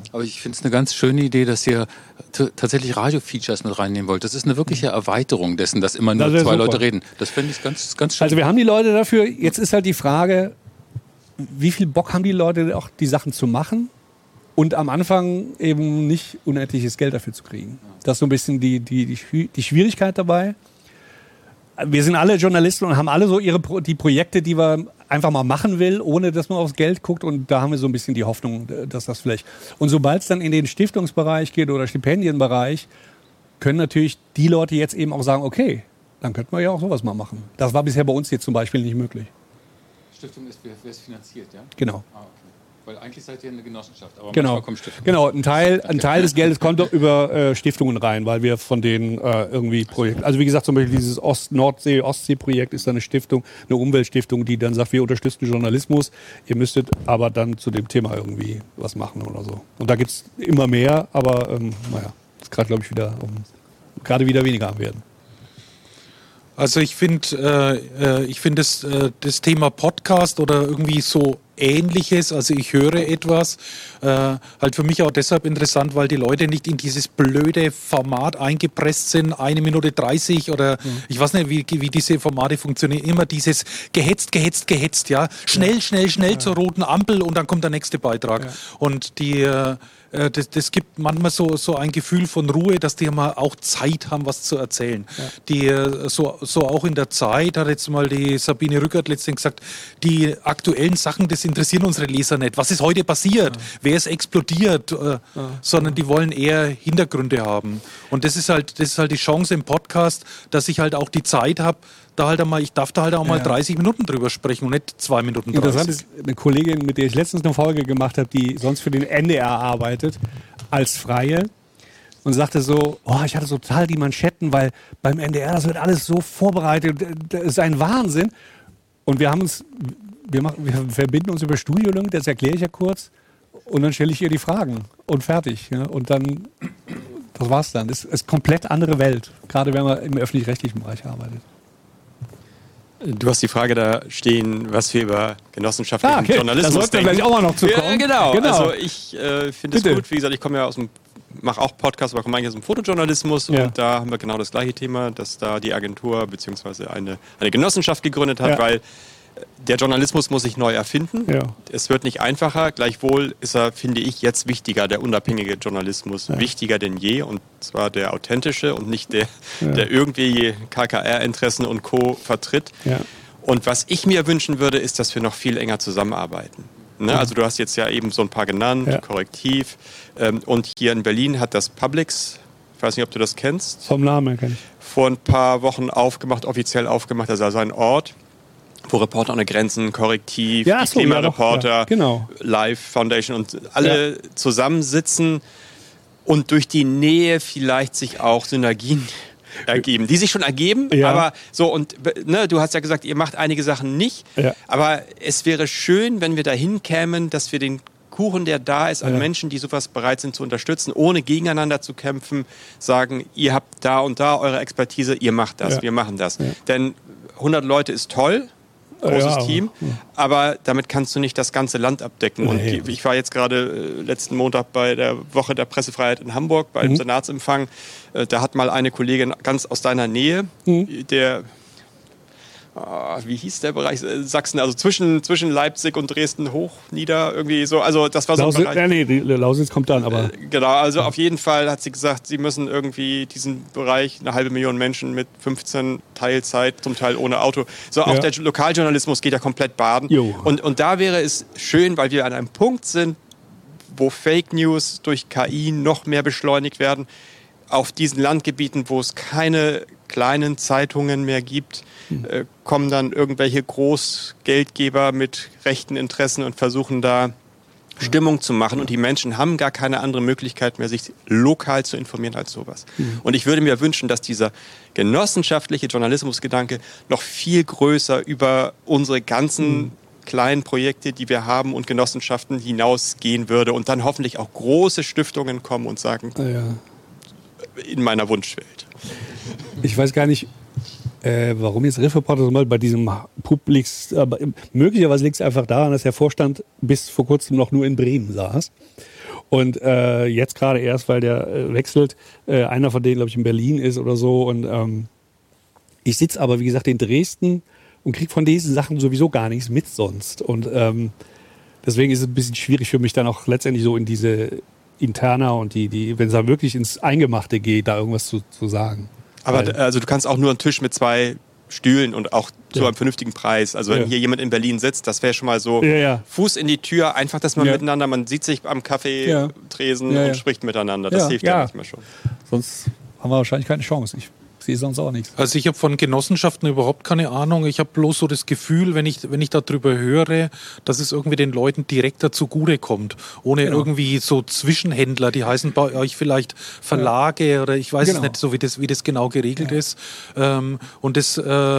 Aber ich finde es eine ganz schöne Idee, dass ihr tatsächlich Radio-Features mit reinnehmen wollt. Das ist eine wirkliche Erweiterung dessen, dass immer nur zwei Leute reden. Das finde ich ganz schön. Also wir haben die Leute dafür. Jetzt ist halt die Frage, wie viel Bock haben die Leute auch, die Sachen zu machen und am Anfang eben nicht unendliches Geld dafür zu kriegen. Das ist so ein bisschen die Schwierigkeit dabei. Wir sind alle Journalisten und haben alle so die Projekte, die wir einfach mal machen will, ohne dass man aufs Geld guckt. Und da haben wir so ein bisschen die Hoffnung, dass das vielleicht... Und sobald es dann in den Stiftungsbereich geht oder Stipendienbereich, können natürlich die Leute jetzt eben auch sagen, okay, dann könnten wir ja auch sowas mal machen. Das war bisher bei uns jetzt zum Beispiel nicht möglich. Stiftung ist, wer es finanziert, ja? Genau. Okay. Weil eigentlich seid ihr eine Genossenschaft, aber genau. Kommt Stiftung. Genau, ein Teil des Geldes kommt doch über Stiftungen rein, weil wir von denen irgendwie Projekte, also wie gesagt zum Beispiel dieses Nordsee-Ostsee-Projekt ist dann eine Stiftung, eine Umweltstiftung, die dann sagt, wir unterstützen Journalismus, ihr müsstet aber dann zu dem Thema irgendwie was machen oder so. Und da gibt es immer mehr, aber ist gerade glaube ich wieder weniger am werden. Also ich finde das Thema Podcast oder irgendwie so Ähnliches, also ich höre etwas, halt für mich auch deshalb interessant, weil die Leute nicht in dieses blöde Format eingepresst sind, 1 Minute 30 oder ich weiß nicht, wie diese Formate funktionieren, immer dieses gehetzt, ja, schnell zur roten Ampel und dann kommt der nächste Beitrag. Ja. Und das gibt manchmal so ein Gefühl von Ruhe, dass die mal auch Zeit haben, was zu erzählen. Ja. Die so auch in der Zeit, hat jetzt mal die Sabine Rückert letztens gesagt, die aktuellen Sachen, das interessieren unsere Leser nicht. Was ist heute passiert? Ja. Wer ist explodiert? Sondern die wollen eher Hintergründe haben. Und das ist halt die Chance im Podcast, dass ich halt auch die Zeit habe, ich darf da halt auch mal 30 Minuten drüber sprechen und nicht 2 Minuten 30. Interessant ist eine Kollegin, mit der ich letztens eine Folge gemacht habe, die sonst für den NDR arbeitet, als Freie und sagte so, ich hatte total die Manschetten, weil beim NDR, das wird alles so vorbereitet, das ist ein Wahnsinn. Und wir verbinden uns über Studiolink, das erkläre ich ja kurz, und dann stelle ich ihr die Fragen und fertig. Ja? Und dann, das war's dann. Das ist komplett andere Welt, gerade wenn man im öffentlich-rechtlichen Bereich arbeitet. Du hast die Frage da stehen, was wir über genossenschaftlichen Journalismus denken. Da sollten wir gleich auch mal noch zu kommen. Ja, genau. Also ich finde es gut. Wie gesagt, ich komme ja mache auch Podcasts, aber komme eigentlich aus dem Fotojournalismus und da haben wir genau das gleiche Thema, dass da die Agentur bzw. eine Genossenschaft gegründet hat, weil der Journalismus muss sich neu erfinden. Ja. Es wird nicht einfacher. Gleichwohl ist er, finde ich, jetzt wichtiger, der unabhängige Journalismus, wichtiger denn je. Und zwar der authentische und nicht der irgendwie KKR-Interessen und Co. vertritt. Ja. Und was ich mir wünschen würde, ist, dass wir noch viel enger zusammenarbeiten. Ne? Also du hast jetzt ja eben so ein paar genannt, Korrektiv. Und hier in Berlin hat das Publix, ich weiß nicht, ob du das kennst. Vom Namen kenn ich. Vor ein paar Wochen offiziell aufgemacht, das ist also ein Ort, wo Reporter ohne Grenzen, Korrektiv, Klimareporter, Live Foundation und alle zusammensitzen und durch die Nähe vielleicht sich auch Synergien ergeben, die sich schon ergeben, aber so und du hast ja gesagt, ihr macht einige Sachen nicht, aber es wäre schön, wenn wir dahin kämen, dass wir den Kuchen, der da ist, an Menschen, die sowas bereit sind zu unterstützen, ohne gegeneinander zu kämpfen, sagen, ihr habt da und da eure Expertise, ihr macht das, wir machen das. Denn 100 Leute ist toll, großes Team, aber damit kannst du nicht das ganze Land abdecken. Und ich war jetzt gerade letzten Montag bei der Woche der Pressefreiheit in Hamburg, beim Senatsempfang. Da hat mal eine Kollegin ganz aus deiner Nähe, wie hieß der Bereich? Sachsen, also zwischen Leipzig und Dresden hoch, nieder, irgendwie so. Also das war so ein Bereich. Die Lausitz kommt dann, aber... Genau, also auf jeden Fall hat sie gesagt, sie müssen irgendwie diesen Bereich, 500.000 Menschen mit 15 Teilzeit, zum Teil ohne Auto. So, auch der Lokaljournalismus geht ja komplett baden. Und da wäre es schön, weil wir an einem Punkt sind, wo Fake News durch KI noch mehr beschleunigt werden, auf diesen Landgebieten, wo es keine kleinen Zeitungen mehr gibt, kommen dann irgendwelche Großgeldgeber mit rechten Interessen und versuchen da Stimmung zu machen. Und die Menschen haben gar keine andere Möglichkeit mehr, sich lokal zu informieren als sowas. Und ich würde mir wünschen, dass dieser genossenschaftliche Journalismusgedanke noch viel größer über unsere ganzen kleinen Projekte, die wir haben und Genossenschaften hinausgehen würde und dann hoffentlich auch große Stiftungen kommen und sagen, in meiner Wunschwelt. Ich weiß gar nicht, Warum jetzt Riff-Reporter mal bei diesem Publix, möglicherweise liegt es einfach daran, dass der Vorstand bis vor kurzem noch nur in Bremen saß. Und jetzt gerade erst, weil der wechselt, einer von denen, glaube ich, in Berlin ist oder so. Und ich sitze aber, wie gesagt, in Dresden und kriege von diesen Sachen sowieso gar nichts mit sonst. Und deswegen ist es ein bisschen schwierig für mich dann auch letztendlich so in diese Interna und die wenn es dann wirklich ins Eingemachte geht, da irgendwas zu sagen. Aber also du kannst auch nur einen Tisch mit 2 Stühlen und auch zu einem vernünftigen Preis. Also wenn hier jemand in Berlin sitzt, das wäre schon mal so Fuß in die Tür, einfach, dass man miteinander, man sieht sich am Kaffeetresen und spricht miteinander. Das hilft ja manchmal schon. Sonst haben wir wahrscheinlich keine Chance. Ich sehe sonst auch nichts. Also ich habe von Genossenschaften überhaupt keine Ahnung. Ich habe bloß so das Gefühl, wenn ich darüber höre, dass es irgendwie den Leuten direkter zugutekommt. Ohne irgendwie so Zwischenhändler, die heißen bei euch vielleicht Verlage oder ich weiß es nicht so, wie das genau geregelt ist. Und das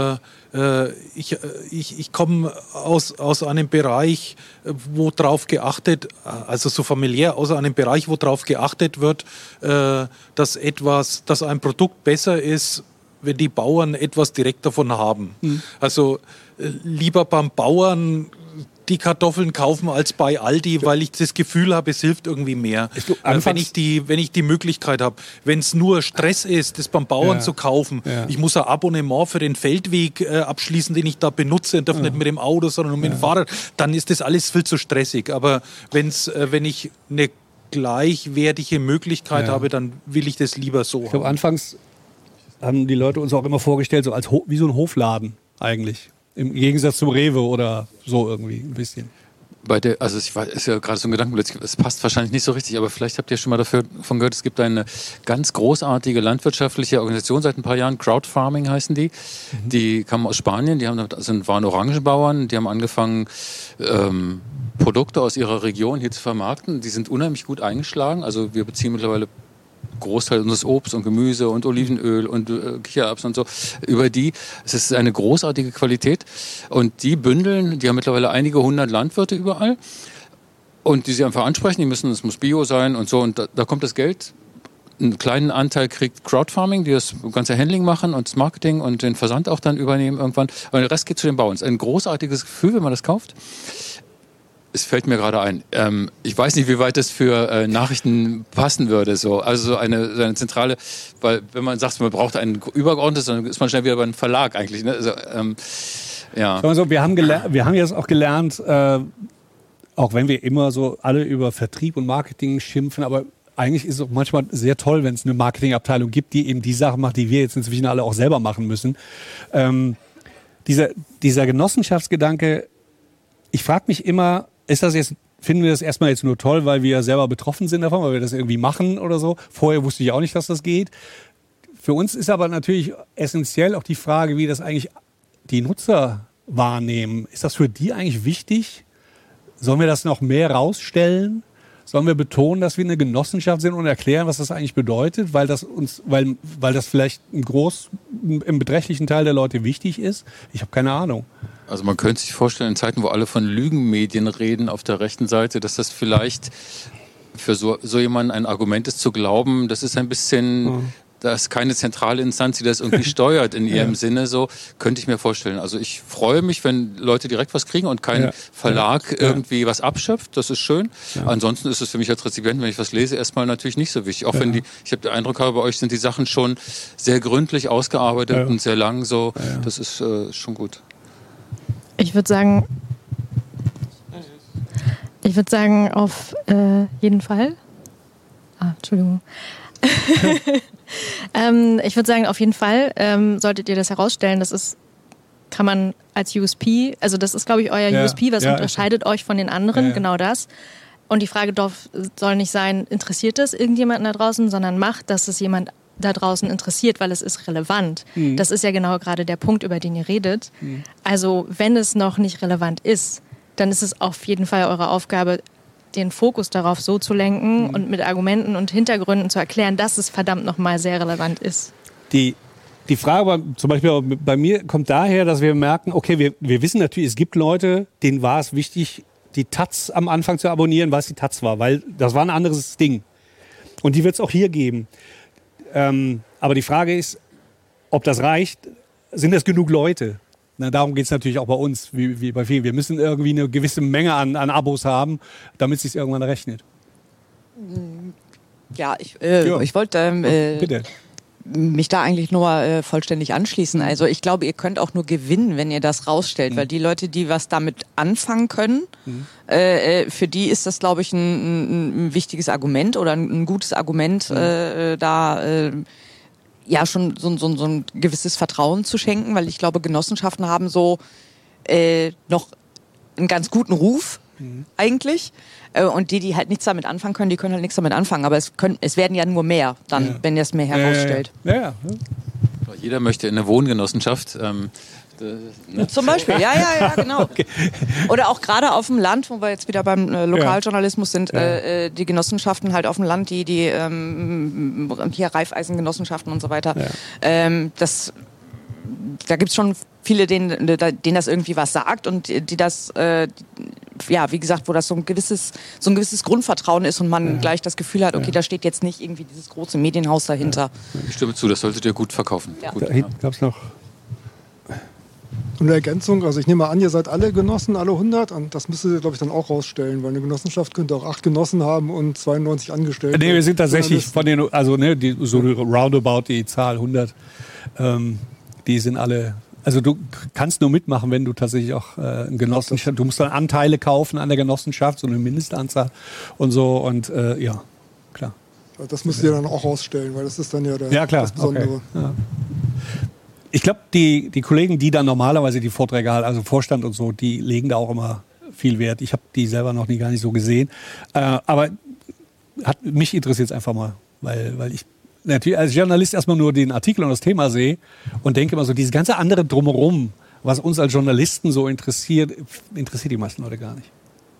ich komme aus einem Bereich, wo drauf geachtet, also so familiär, aus einem Bereich, wo drauf geachtet wird, dass ein Produkt besser ist, wenn die Bauern etwas direkt davon haben. Also lieber beim Bauern die Kartoffeln kaufen als bei Aldi, weil ich das Gefühl habe, es hilft irgendwie mehr. Wenn ich die Möglichkeit habe, wenn es nur Stress ist, das beim Bauern zu kaufen, ich muss ein Abonnement für den Feldweg abschließen, den ich da benutze und darf nicht mit dem Auto, sondern mit dem Fahrrad, dann ist das alles viel zu stressig. Aber wenn ich eine gleichwertige Möglichkeit habe, dann will ich das lieber so haben. Ich glaube, anfangs haben die Leute uns auch immer vorgestellt, so als wie so ein Hofladen eigentlich. Im Gegensatz zum Rewe oder so irgendwie ein bisschen. Ist ja gerade so ein Gedankenblitz, es passt wahrscheinlich nicht so richtig, aber vielleicht habt ihr schon mal davon gehört, es gibt eine ganz großartige landwirtschaftliche Organisation seit ein paar Jahren, Crowdfarming heißen die. Die kamen aus Spanien, waren Orangenbauern, die haben angefangen, Produkte aus ihrer Region hier zu vermarkten. Die sind unheimlich gut eingeschlagen, also wir beziehen mittlerweile Großteil unseres Obst und Gemüse und Olivenöl und Kichererbsen und so über die. Es ist eine großartige Qualität und die bündeln, die haben mittlerweile einige 100 Landwirte überall und die sie einfach ansprechen, es muss Bio sein und so und da kommt das Geld. Einen kleinen Anteil kriegt Crowdfarming, die das ganze Handling machen und das Marketing und den Versand auch dann übernehmen irgendwann. Aber der Rest geht zu den Bauern. Es ist ein großartiges Gefühl, wenn man das kauft. Es fällt mir gerade ein. Ich weiß nicht, wie weit das für Nachrichten passen würde. So. Also so eine zentrale, weil wenn man sagt, man braucht einen übergeordnetes, dann ist man schnell wieder bei einem Verlag eigentlich. Ne? Also, Also, wir haben jetzt auch gelernt, auch wenn wir immer so alle über Vertrieb und Marketing schimpfen, aber eigentlich ist es auch manchmal sehr toll, wenn es eine Marketingabteilung gibt, die eben die Sachen macht, die wir jetzt inzwischen alle auch selber machen müssen. Dieser Genossenschaftsgedanke, ich frage mich immer, finden wir das erstmal jetzt nur toll, weil wir selber betroffen sind davon, weil wir das irgendwie machen oder so. Vorher wusste ich auch nicht, dass das geht. Für uns ist aber natürlich essentiell auch die Frage, wie das eigentlich die Nutzer wahrnehmen. Ist das für die eigentlich wichtig? Sollen wir das noch mehr rausstellen? Sollen wir betonen, dass wir eine Genossenschaft sind und erklären, was das eigentlich bedeutet, weil das vielleicht im beträchtlichen Teil der Leute wichtig ist? Ich habe keine Ahnung. Also man könnte sich vorstellen, in Zeiten, wo alle von Lügenmedien reden auf der rechten Seite, dass das vielleicht für so jemanden ein Argument ist zu glauben, das ist ein bisschen, da ist keine zentrale Instanz, die das irgendwie steuert in ihrem Sinne, so könnte ich mir vorstellen. Also ich freue mich, wenn Leute direkt was kriegen und kein Verlag irgendwie was abschöpft, das ist schön. Ansonsten ist es für mich als Rezipient, wenn ich was lese, erstmal natürlich nicht so wichtig. Auch wenn ich habe den Eindruck, bei euch sind die Sachen schon sehr gründlich ausgearbeitet und sehr lang so, das ist schon gut. Ich würde sagen, auf jeden Fall. Entschuldigung. Ich würde sagen, auf jeden Fall solltet ihr das herausstellen. Kann man als USP, also das ist, glaube ich, euer USP, was unterscheidet euch von den anderen, genau das. Und die Frage soll nicht sein, interessiert das irgendjemanden da draußen, sondern macht, dass es jemand da draußen interessiert, weil es ist relevant. Das ist ja genau gerade der Punkt, über den ihr redet. Also wenn es noch nicht relevant ist, dann ist es auf jeden Fall eure Aufgabe, den Fokus darauf so zu lenken und mit Argumenten und Hintergründen zu erklären, dass es verdammt nochmal sehr relevant ist. Die Frage zum Beispiel bei mir kommt daher, dass wir merken, okay, wir wissen natürlich, es gibt Leute, denen war es wichtig, die Taz am Anfang zu abonnieren, weil es die Taz war, weil das war ein anderes Ding. Und die wird es auch hier geben. Aber die Frage ist, ob das reicht, sind das genug Leute? Na, darum geht es natürlich auch bei uns, wie bei vielen. Wir müssen irgendwie eine gewisse Menge an Abos haben, damit es sich irgendwann rechnet. Ja, ich wollte bitte. Mich da eigentlich nur vollständig anschließen. Also ich glaube, ihr könnt auch nur gewinnen, wenn ihr das rausstellt, weil die Leute, die was damit anfangen können, für die ist das, glaube ich, ein wichtiges Argument oder ein gutes Argument, schon so ein gewisses Vertrauen zu schenken, weil ich glaube, Genossenschaften haben so noch einen ganz guten Ruf eigentlich. Und die halt nichts damit anfangen können, die können halt nichts damit anfangen. Aber es werden ja nur mehr, dann, wenn ihr es mehr herausstellt. Ja. Jeder möchte in eine Wohngenossenschaft. Zum Beispiel, ja, genau. Okay. Oder auch gerade auf dem Land, wo wir jetzt wieder beim Lokaljournalismus sind, die Genossenschaften halt auf dem Land, die hier Raiffeisengenossenschaften und so weiter. Ja. Da gibt's schon viele, denen das irgendwie was sagt und die das, wie gesagt, wo das so ein gewisses Grundvertrauen ist und man gleich das Gefühl hat, okay, da steht jetzt nicht irgendwie dieses große Medienhaus dahinter. Ja. Ich stimme zu, das solltet ihr gut verkaufen. Ja. Da hinten gab's noch... Eine Ergänzung, also ich nehme an, ihr seid alle Genossen, alle 100 und das müsstet ihr, glaube ich, dann auch rausstellen, weil eine Genossenschaft könnte auch 8 Genossen haben und 92 Angestellte. Nee, wir sind tatsächlich von den, so roundabout die Zahl 100, die sind alle, also du kannst nur mitmachen, wenn du tatsächlich auch eine Genossenschaft, du musst dann Anteile kaufen an der Genossenschaft, so eine Mindestanzahl und so und klar. Das müsst ihr dann auch rausstellen, weil das ist dann ja das Besondere. Okay. Ja. Ich glaube, die Kollegen, die dann normalerweise die Vorträge halten, also Vorstand und so, die legen da auch immer viel Wert. Ich habe die selber noch gar nicht so gesehen. Aber mich interessiert es einfach mal, weil ich natürlich als Journalist erstmal nur den Artikel und das Thema sehe und denke immer so, dieses ganze andere Drumherum, was uns als Journalisten so interessiert die meisten Leute gar nicht.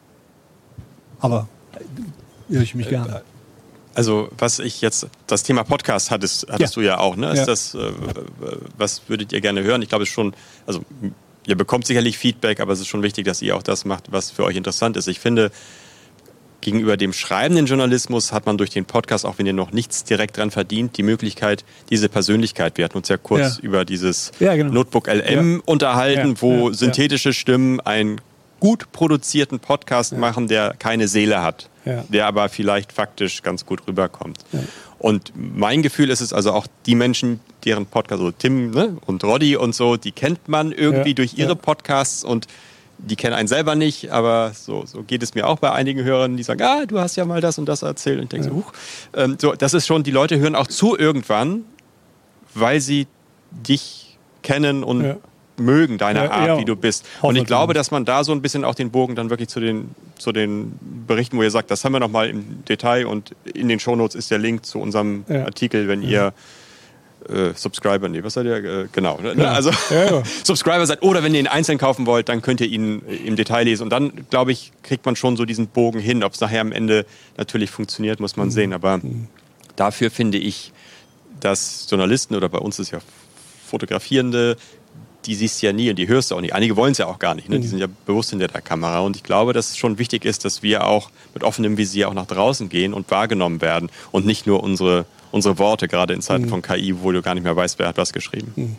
Aber höre ich mich gerne. Also was ich jetzt, das Thema Podcast hattest du ja auch, ne? Ist das, was würdet ihr gerne hören? Ich glaube, es ist schon, also ihr bekommt sicherlich Feedback, aber es ist schon wichtig, dass ihr auch das macht, was für euch interessant ist. Ich finde, gegenüber dem schreibenden Journalismus hat man durch den Podcast, auch wenn ihr noch nichts direkt dran verdient, die Möglichkeit, diese Persönlichkeit, wir hatten uns ja kurz über dieses Notebook LM unterhalten, wo synthetische Stimmen einen gut produzierten Podcast machen, der keine Seele hat, der aber vielleicht faktisch ganz gut rüberkommt. Ja. Und mein Gefühl ist es also auch, die Menschen, deren Podcast, also Tim und Roddy und so, die kennt man irgendwie durch ihre Podcasts und die kennen einen selber nicht, aber so geht es mir auch bei einigen Hörern, die sagen, du hast ja mal das und das erzählt. Und ich denke das ist schon, die Leute hören auch zu irgendwann, weil sie dich kennen und mögen, deine Art, wie du bist. Und ich glaube, dass man da so ein bisschen auch den Bogen dann wirklich zu den Berichten, wo ihr sagt, das haben wir nochmal im Detail und in den Shownotes ist der Link zu unserem Artikel, wenn ihr Subscriber, was seid ihr? Genau. Also Subscriber seid oder wenn ihr ihn einzeln kaufen wollt, dann könnt ihr ihn im Detail lesen und dann, glaube ich, kriegt man schon so diesen Bogen hin. Ob es nachher am Ende natürlich funktioniert, muss man sehen. Aber dafür finde ich, dass Journalisten oder bei uns ist ja Fotografierende, die siehst du ja nie und die hörst du auch nicht. Einige wollen es ja auch gar nicht. Ne? Die sind ja bewusst hinter der Kamera. Und ich glaube, dass es schon wichtig ist, dass wir auch mit offenem Visier auch nach draußen gehen und wahrgenommen werden und nicht nur unsere Worte, gerade in Zeiten von KI, wo du gar nicht mehr weißt, wer hat was geschrieben.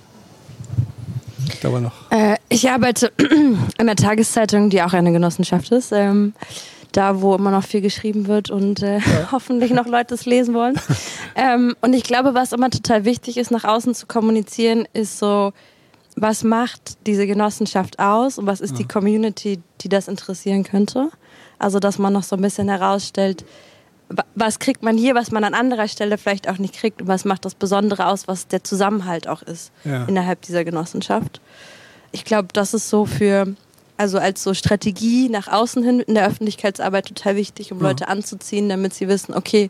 Ich glaube noch. Ich arbeite in der Tageszeitung, die auch eine Genossenschaft ist. Da, wo immer noch viel geschrieben wird und hoffentlich noch Leute es lesen wollen. Und ich glaube, was immer total wichtig ist, nach außen zu kommunizieren, ist so, was macht diese Genossenschaft aus und was ist die Community, die das interessieren könnte? Also, dass man noch so ein bisschen herausstellt, was kriegt man hier, was man an anderer Stelle vielleicht auch nicht kriegt und was macht das Besondere aus, was der Zusammenhalt auch ist innerhalb dieser Genossenschaft. Ich glaube, das ist so als so Strategie nach außen hin in der Öffentlichkeitsarbeit total wichtig, um Leute anzuziehen, damit sie wissen, okay,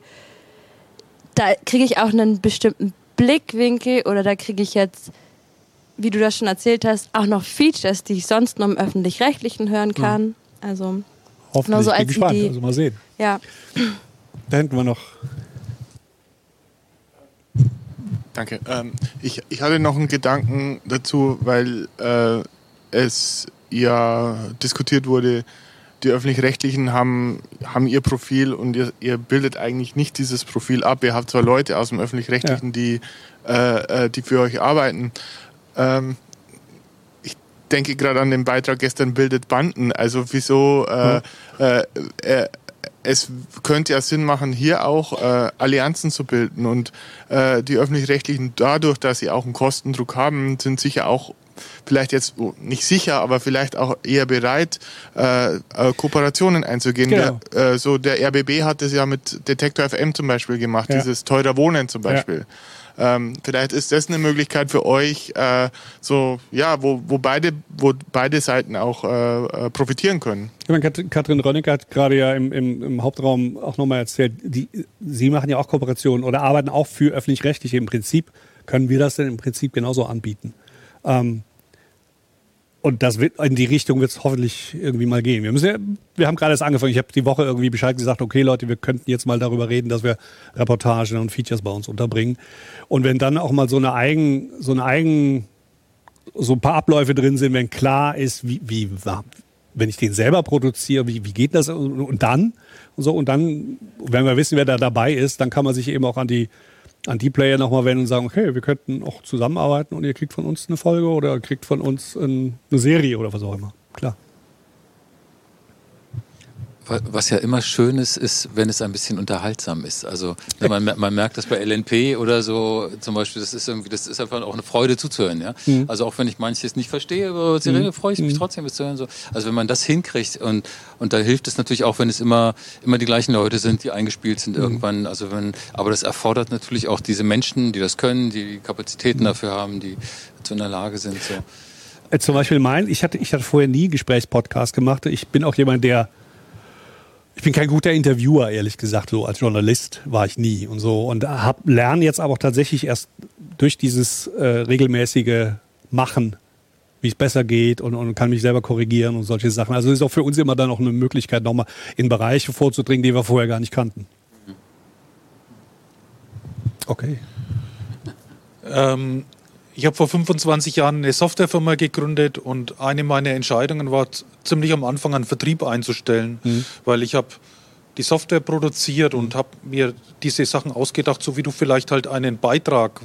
da kriege ich auch einen bestimmten Blickwinkel oder da kriege ich jetzt, wie du das schon erzählt hast, auch noch Features, die ich sonst nur im Öffentlich-Rechtlichen hören kann. Also hoffentlich, so als bin gespannt, Idee. Also mal sehen. Ja. Da hinten wir noch. Danke. Ich hatte noch einen Gedanken dazu, weil es ja diskutiert wurde, die Öffentlich-Rechtlichen haben ihr Profil und ihr bildet eigentlich nicht dieses Profil ab. Ihr habt zwar Leute aus dem Öffentlich-Rechtlichen, die für euch arbeiten, ich denke gerade an den Beitrag gestern bildet Banden. Also wieso es könnte ja Sinn machen, hier auch Allianzen zu bilden. Und die Öffentlich-Rechtlichen, dadurch, dass sie auch einen Kostendruck haben, sind sicher auch vielleicht jetzt nicht sicher, aber vielleicht auch eher bereit, Kooperationen einzugehen. Genau. Der RBB hat das ja mit Detektor FM zum Beispiel gemacht, dieses teurer Wohnen zum Beispiel. Vielleicht ist das eine Möglichkeit für euch, wo beide Seiten auch profitieren können. Ich meine, Katrin Rönecke hat gerade ja im Hauptraum auch nochmal erzählt, Sie machen ja auch Kooperationen oder arbeiten auch für Öffentlich-Rechtliche. Im Prinzip können wir das denn im Prinzip genauso anbieten. Und in die Richtung wird es hoffentlich irgendwie mal gehen. Wir haben gerade erst angefangen. Ich habe die Woche irgendwie Bescheid gesagt, okay Leute, wir könnten jetzt mal darüber reden, dass wir Reportagen und Features bei uns unterbringen. Und wenn dann auch mal so ein paar Abläufe drin sind, wenn klar ist, wie wenn ich den selber produziere, wie geht das? Und dann, wenn wir wissen, wer da dabei ist, dann kann man sich eben auch an die Player nochmal wenden und sagen, okay, wir könnten auch zusammenarbeiten und ihr kriegt von uns eine Folge oder kriegt von uns eine Serie oder was auch immer. Klar. Was ja immer schön ist, wenn es ein bisschen unterhaltsam ist. Also man merkt das bei LNP oder so zum Beispiel, das ist einfach auch eine Freude zuzuhören. Ja? Also auch wenn ich manches nicht verstehe, aber Serie freue ich mich trotzdem, es zu hören. So. Also wenn man das hinkriegt und da hilft es natürlich auch, wenn es immer die gleichen Leute sind, die eingespielt sind irgendwann. Also aber das erfordert natürlich auch diese Menschen, die das können, die Kapazitäten dafür haben, die dazu in der Lage sind. So. Zum Beispiel ich hatte vorher nie einen Gesprächspodcast gemacht. Ich bin auch jemand, ich bin kein guter Interviewer, ehrlich gesagt, so als Journalist war ich nie und so. Und lerne jetzt aber auch tatsächlich erst durch dieses regelmäßige Machen, wie es besser geht und kann mich selber korrigieren und solche Sachen. Also ist auch für uns immer dann auch eine Möglichkeit, nochmal in Bereiche vorzudringen, die wir vorher gar nicht kannten. Okay. Ich habe vor 25 Jahren eine Softwarefirma gegründet und eine meiner Entscheidungen war ziemlich am Anfang einen Vertrieb einzustellen, weil ich habe die Software produziert und habe mir diese Sachen ausgedacht, so wie du vielleicht halt einen Beitrag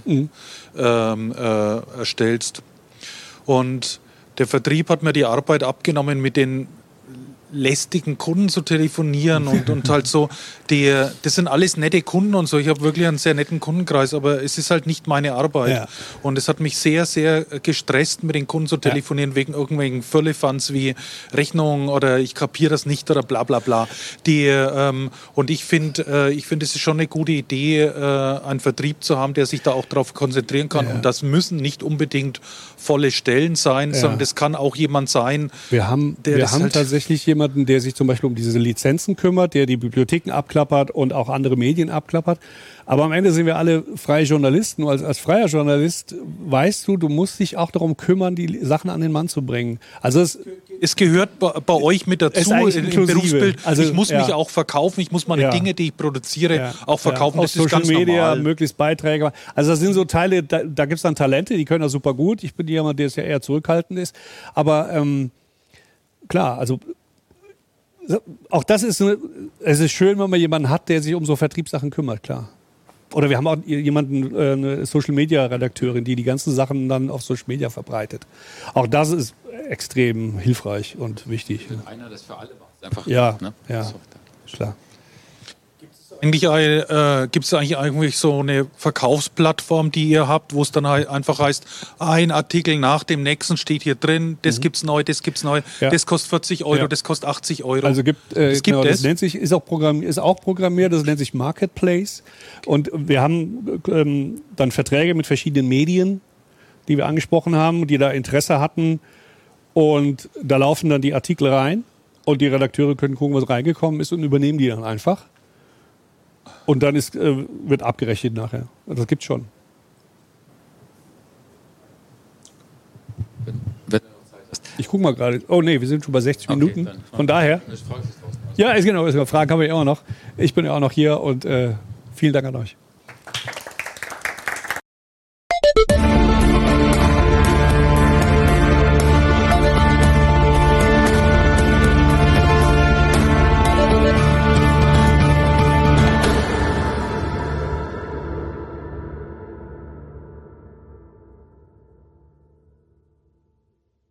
erstellst. Und der Vertrieb hat mir die Arbeit abgenommen, mit den lästigen Kunden zu telefonieren und halt so, das sind alles nette Kunden und so. Ich habe wirklich einen sehr netten Kundenkreis, aber es ist halt nicht meine Arbeit. Ja. Und es hat mich sehr, sehr gestresst, mit den Kunden zu telefonieren, wegen irgendwelchen Firlefanz wie Rechnungen oder ich kapiere das nicht oder bla bla bla. Und ich finde, es ist schon eine gute Idee, einen Vertrieb zu haben, der sich da auch darauf konzentrieren kann. Ja. Und das müssen nicht unbedingt volle Stellen sein, sondern das kann auch jemand sein, wir haben tatsächlich jemanden, der sich zum Beispiel um diese Lizenzen kümmert, der die Bibliotheken abklappert und auch andere Medien abklappert. Aber am Ende sind wir alle freie Journalisten. Als freier Journalist weißt du musst dich auch darum kümmern, die Sachen an den Mann zu bringen. Also es gehört bei euch mit dazu im Berufsbild. Also, ich muss mich auch verkaufen, ich muss meine Dinge, die ich produziere, auch verkaufen. Das ist ganz Media, möglichst Beiträge. Also das sind so Teile, da gibt es dann Talente, die können das super gut. Ich bin jemand, der ja eher zurückhaltend ist. Aber klar, also auch es ist schön, wenn man jemanden hat, der sich um so Vertriebssachen kümmert, klar. Oder wir haben auch jemanden, eine Social-Media-Redakteurin, die ganzen Sachen dann auf Social Media verbreitet. Auch das ist extrem hilfreich und wichtig. Wenn einer das für alle macht, einfach. Ja, ne? Ja, klar. Gibt es eigentlich so eine Verkaufsplattform, die ihr habt, wo es dann einfach heißt, ein Artikel nach dem nächsten steht hier drin, das gibt's neu, das kostet 40 €, das kostet 80 €. Also das nennt sich, ist auch programmiert, das nennt sich Marketplace. Und wir haben dann Verträge mit verschiedenen Medien, die wir angesprochen haben, die da Interesse hatten. Und da laufen dann die Artikel rein und die Redakteure können gucken, was reingekommen ist und übernehmen die dann einfach. Und dann wird abgerechnet nachher. Das gibt's schon. Ich gucke mal gerade. Oh nee, wir sind schon bei 60 Minuten. Von daher. Ja, genau. Fragen haben wir immer noch. Ich bin ja auch noch hier und vielen Dank an euch.